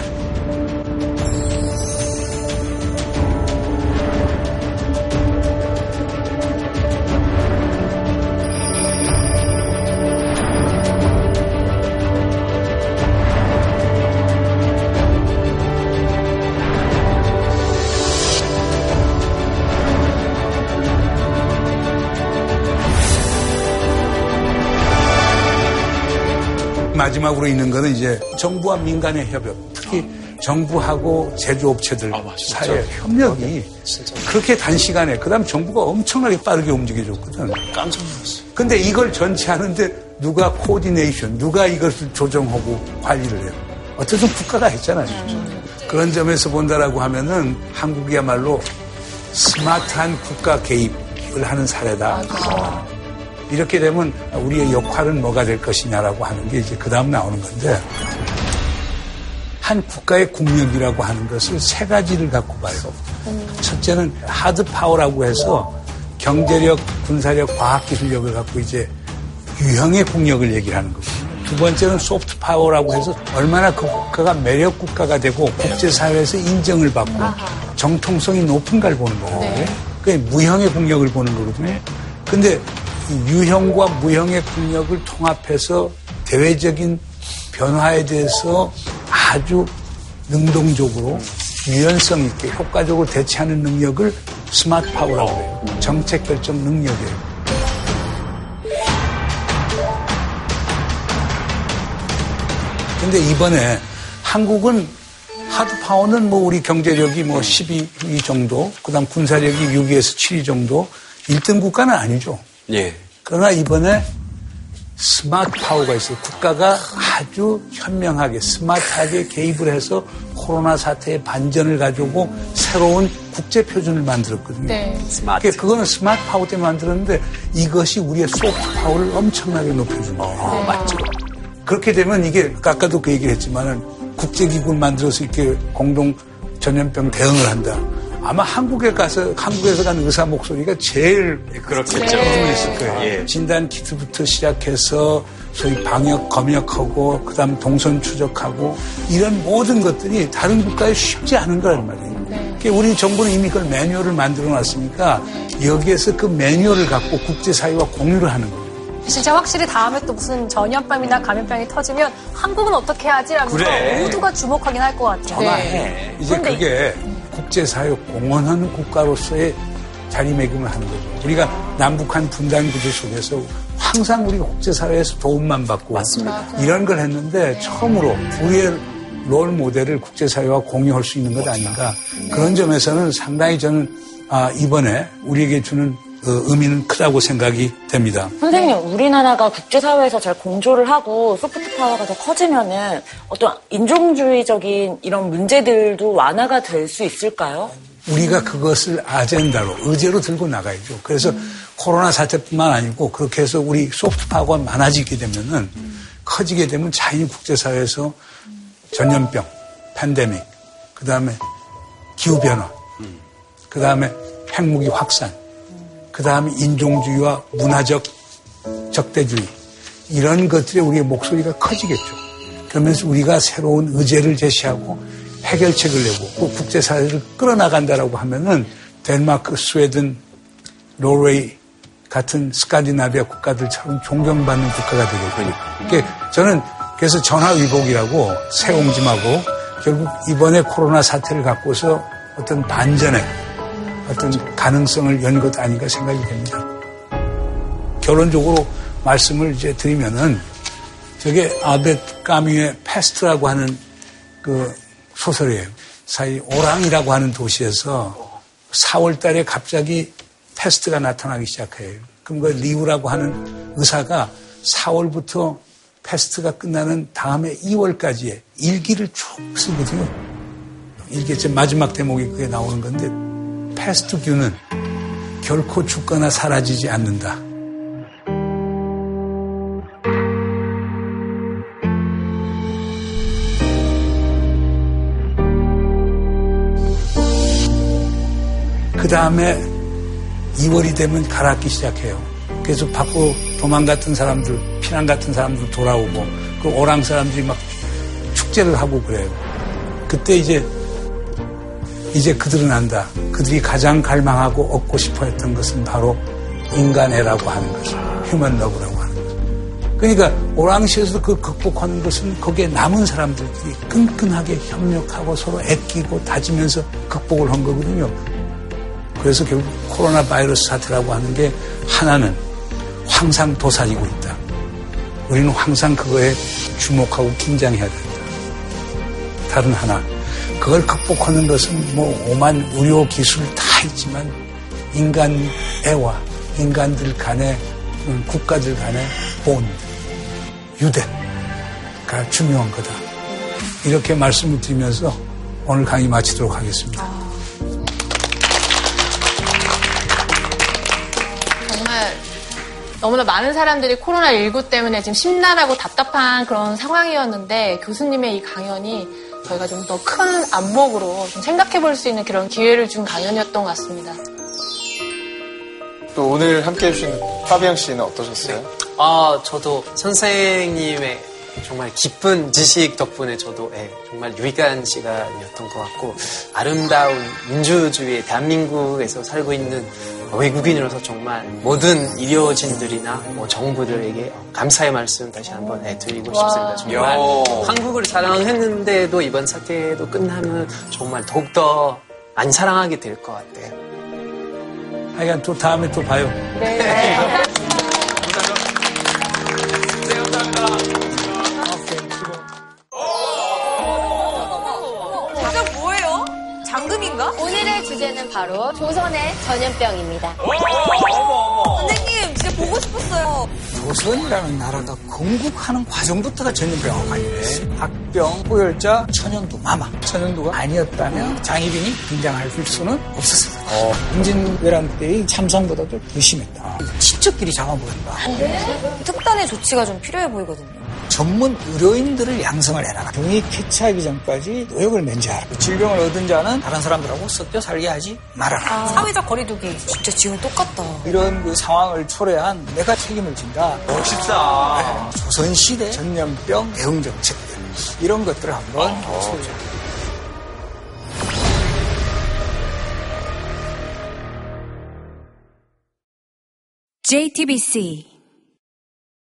마지막으로 있는 거는 이제 정부와 민간의 협업, 특히 아. 정부하고 제조업체들 아, 사이의 협력이 진짜. 그렇게 단시간에 그다음 정부가 엄청나게 빠르게 움직여줬거든. 깜짝 놀랐어요. 근데 이걸 전체 하는데 누가 코디네이션, 누가 이것을 조정하고 관리를 해요. 어쨌든 국가가 했잖아요. 음. 그런 점에서 본다라고 하면은 한국이야말로 스마트한 국가 개입을 하는 사례다. 아. 이렇게 되면 우리의 역할은 뭐가 될 것이냐라고 하는 게 이제 그 다음 나오는 건데 한 국가의 국력이라고 하는 것을 세 가지를 갖고 봐요. 첫째는 하드 파워라고 해서 경제력, 군사력, 과학기술력을 갖고 이제 유형의 국력을 얘기를 하는 거고 두 번째는 소프트 파워라고 해서 얼마나 그 국가가 매력 국가가 되고 국제사회에서 인정을 받고 정통성이 높은가를 보는 거예요. 네. 그게 무형의 국력을 보는 거거든요. 근데 유형과 무형의 국력을 통합해서 대외적인 변화에 대해서 아주 능동적으로 유연성 있게 효과적으로 대처하는 능력을 스마트 파워라고 해요. 정책 결정 능력이에요. 근데 이번에 한국은 하드 파워는 뭐 우리 경제력이 뭐 십이 위 정도, 그다음 군사력이 육 위에서 칠 위 정도, 일 등 국가는 아니죠. 예. 그러나 이번에 스마트 파워가 있어요. 국가가 아주 현명하게 스마트하게 개입을 해서 코로나 사태의 반전을 가지고 새로운 국제 표준을 만들었거든요. 네. 스마트. 그러니까 그거는 스마트 파워 때문에 만들었는데 이것이 우리의 소프트 파워를 엄청나게 높여주는 거예요. 네. 맞죠. 그렇게 되면 이게 아까도 그 얘기를 했지만은 국제기구를 만들어서 이렇게 공동 전염병 대응을 한다. 아마 한국에 가서, 한국에서 간 의사 목소리가 제일 그렇겠죠. 궁금했을 거예요. 예. 진단 키트부터 시작해서 소위 방역, 검역하고, 그 다음 동선 추적하고, 이런 모든 것들이 다른 국가에 쉽지 않은 거란 말이에요. 네. 그러니까 우리 정부는 이미 그걸 매뉴얼을 만들어 놨으니까 여기에서 그 매뉴얼을 갖고 국제사회와 공유를 하는 거예요. 진짜 확실히 다음에 또 무슨 전염병이나 감염병이 터지면 한국은 어떻게 하지? 라면서 그래. 모두가 주목하긴 할 것 같아요. 전화해. 네. 이제 그런데... 그게 국제사회 공헌하는 국가로서의 자리매김을 하는 거죠. 우리가 남북한 분단 구조 속에서 항상 우리가 국제사회에서 도움만 받고 맞습니다. 이런 걸 했는데 처음으로 우리의 롤 모델을 국제사회와 공유할 수 있는 것 아닌가. 그런 점에서는 상당히 저는 아, 이번에 우리에게 주는 그 의미는 크다고 생각이 됩니다. 선생님, 우리나라가 국제사회에서 잘 공조를 하고 소프트 파워가 더 커지면은 어떤 인종주의적인 이런 문제들도 완화가 될 수 있을까요? 우리가 그것을 아젠다로, 의제로 들고 나가야죠. 그래서 음. 코로나 사태뿐만 아니고 그렇게 해서 우리 소프트 파워가 많아지게 되면은 음. 커지게 되면 자연히 국제사회에서 음. 전염병, 팬데믹, 그 다음에 기후변화, 음. 그 다음에 핵무기 확산, 그 다음에 인종주의와 문화적 적대주의 이런 것들에 우리의 목소리가 커지겠죠. 그러면서 우리가 새로운 의제를 제시하고 해결책을 내고 그 국제사회를 끌어나간다라고 하면은 덴마크, 스웨덴, 노르웨이 같은 스칸디나비아 국가들처럼 존경받는 국가가 되겠죠. 그러니까 저는 그래서 전화위복이라고 새 옹심하고 결국 이번에 코로나 사태를 갖고서 어떤 반전의 어떤 가능성을 연 것 아닌가 생각이 됩니다. 결론적으로 말씀을 이제 드리면은 저게 아베트 까뮈의 패스트라고 하는 그 소설이에요. 사이 오랑이라고 하는 도시에서 사월 달에 갑자기 패스트가 나타나기 시작해요. 그럼 그 리우라고 하는 의사가 사월부터 패스트가 끝나는 다음에 이월까지의 일기를 쭉 쓰거든요. 일기 제 마지막 대목이 그게 나오는 건데 패스트균은 결코 죽거나 사라지지 않는다. 그 다음에 이월이 되면 가라앉기 시작해요. 그래서 밖으로 도망 같은 사람들, 피난 같은 사람들 돌아오고, 그 오랑 사람들이 막 축제를 하고 그래요. 그때 이제, 이제 그들은 안다. 그들이 가장 갈망하고 얻고 싶어 했던 것은 바로 인간애라고 하는 것이에요. 휴먼 러브라고 하는 거죠. 그러니까 오랑시에서 그 극복하는 것은 거기에 남은 사람들끼리 끈끈하게 협력하고 서로 애끼고 다지면서 극복을 한 거거든요. 그래서 결국 코로나 바이러스 사태라고 하는 게 하나는 항상 도사리고 있다. 우리는 항상 그거에 주목하고 긴장해야 된다. 다른 하나, 그걸 극복하는 것은 뭐 오만 의료 기술 다 있지만 인간애와 인간들 간의 국가들 간의 본드, 유대가 중요한 거다. 이렇게 말씀을 드리면서 오늘 강의 마치도록 하겠습니다. 정말 너무나 많은 사람들이 코로나십구 때문에 지금 심란하고 답답한 그런 상황이었는데 교수님의 이 강연이 저희가 좀 더 큰 안목으로 좀 생각해 볼 수 있는 그런 기회를 준 강연이었던 것 같습니다. 또 오늘 함께 해주신 파비앙 씨는 어떠셨어요? 아, 저도 선생님의 정말 깊은 지식 덕분에 저도 예, 정말 유익한 시간이었던 것 같고 아름다운 민주주의 대한민국에서 살고 있는 외국인으로서 정말 모든 의료진들이나 뭐 정부들에게 감사의 말씀 다시 한번 예, 드리고 싶습니다. 정말 한국을 사랑했는데도 이번 사태도 끝나면 정말 더욱더 안 사랑하게 될 것 같아요. 하여간 또 다음에 또 봐요. 네. 네. 이건 뭐예요? 장금인가? 오늘의 주제는 바로 조선의 전염병입니다. 선생님, 진짜 보고 싶었어요. 조선이라는 나라가 건국하는 과정부터가 전염병과 관련해. 박병, 호열자, 천연두, 마마. 천연두가 아니었다면 장희빈이 등장할 수는 없었습니다. 어. 임진왜란 때의 참상보다도 더 심했다. 친척끼리 잡아먹었다. 특단의 조치가 좀 필요해 보이거든요. 전문 의료인들을 양성을 해라. 병이 캐치하기 전까지 노역을 면제하라. 질병을 얻은 자는 다른 사람들하고 섞여 살게 하지 말아라. 아, 사회적 거리두기 진짜 지금 똑같다. 이런 그 상황을 초래한 내가 책임을 진다. 멋있다. 네. 조선시대 전염병 대응 정책들 이런 것들을 한번 어, 제이티비씨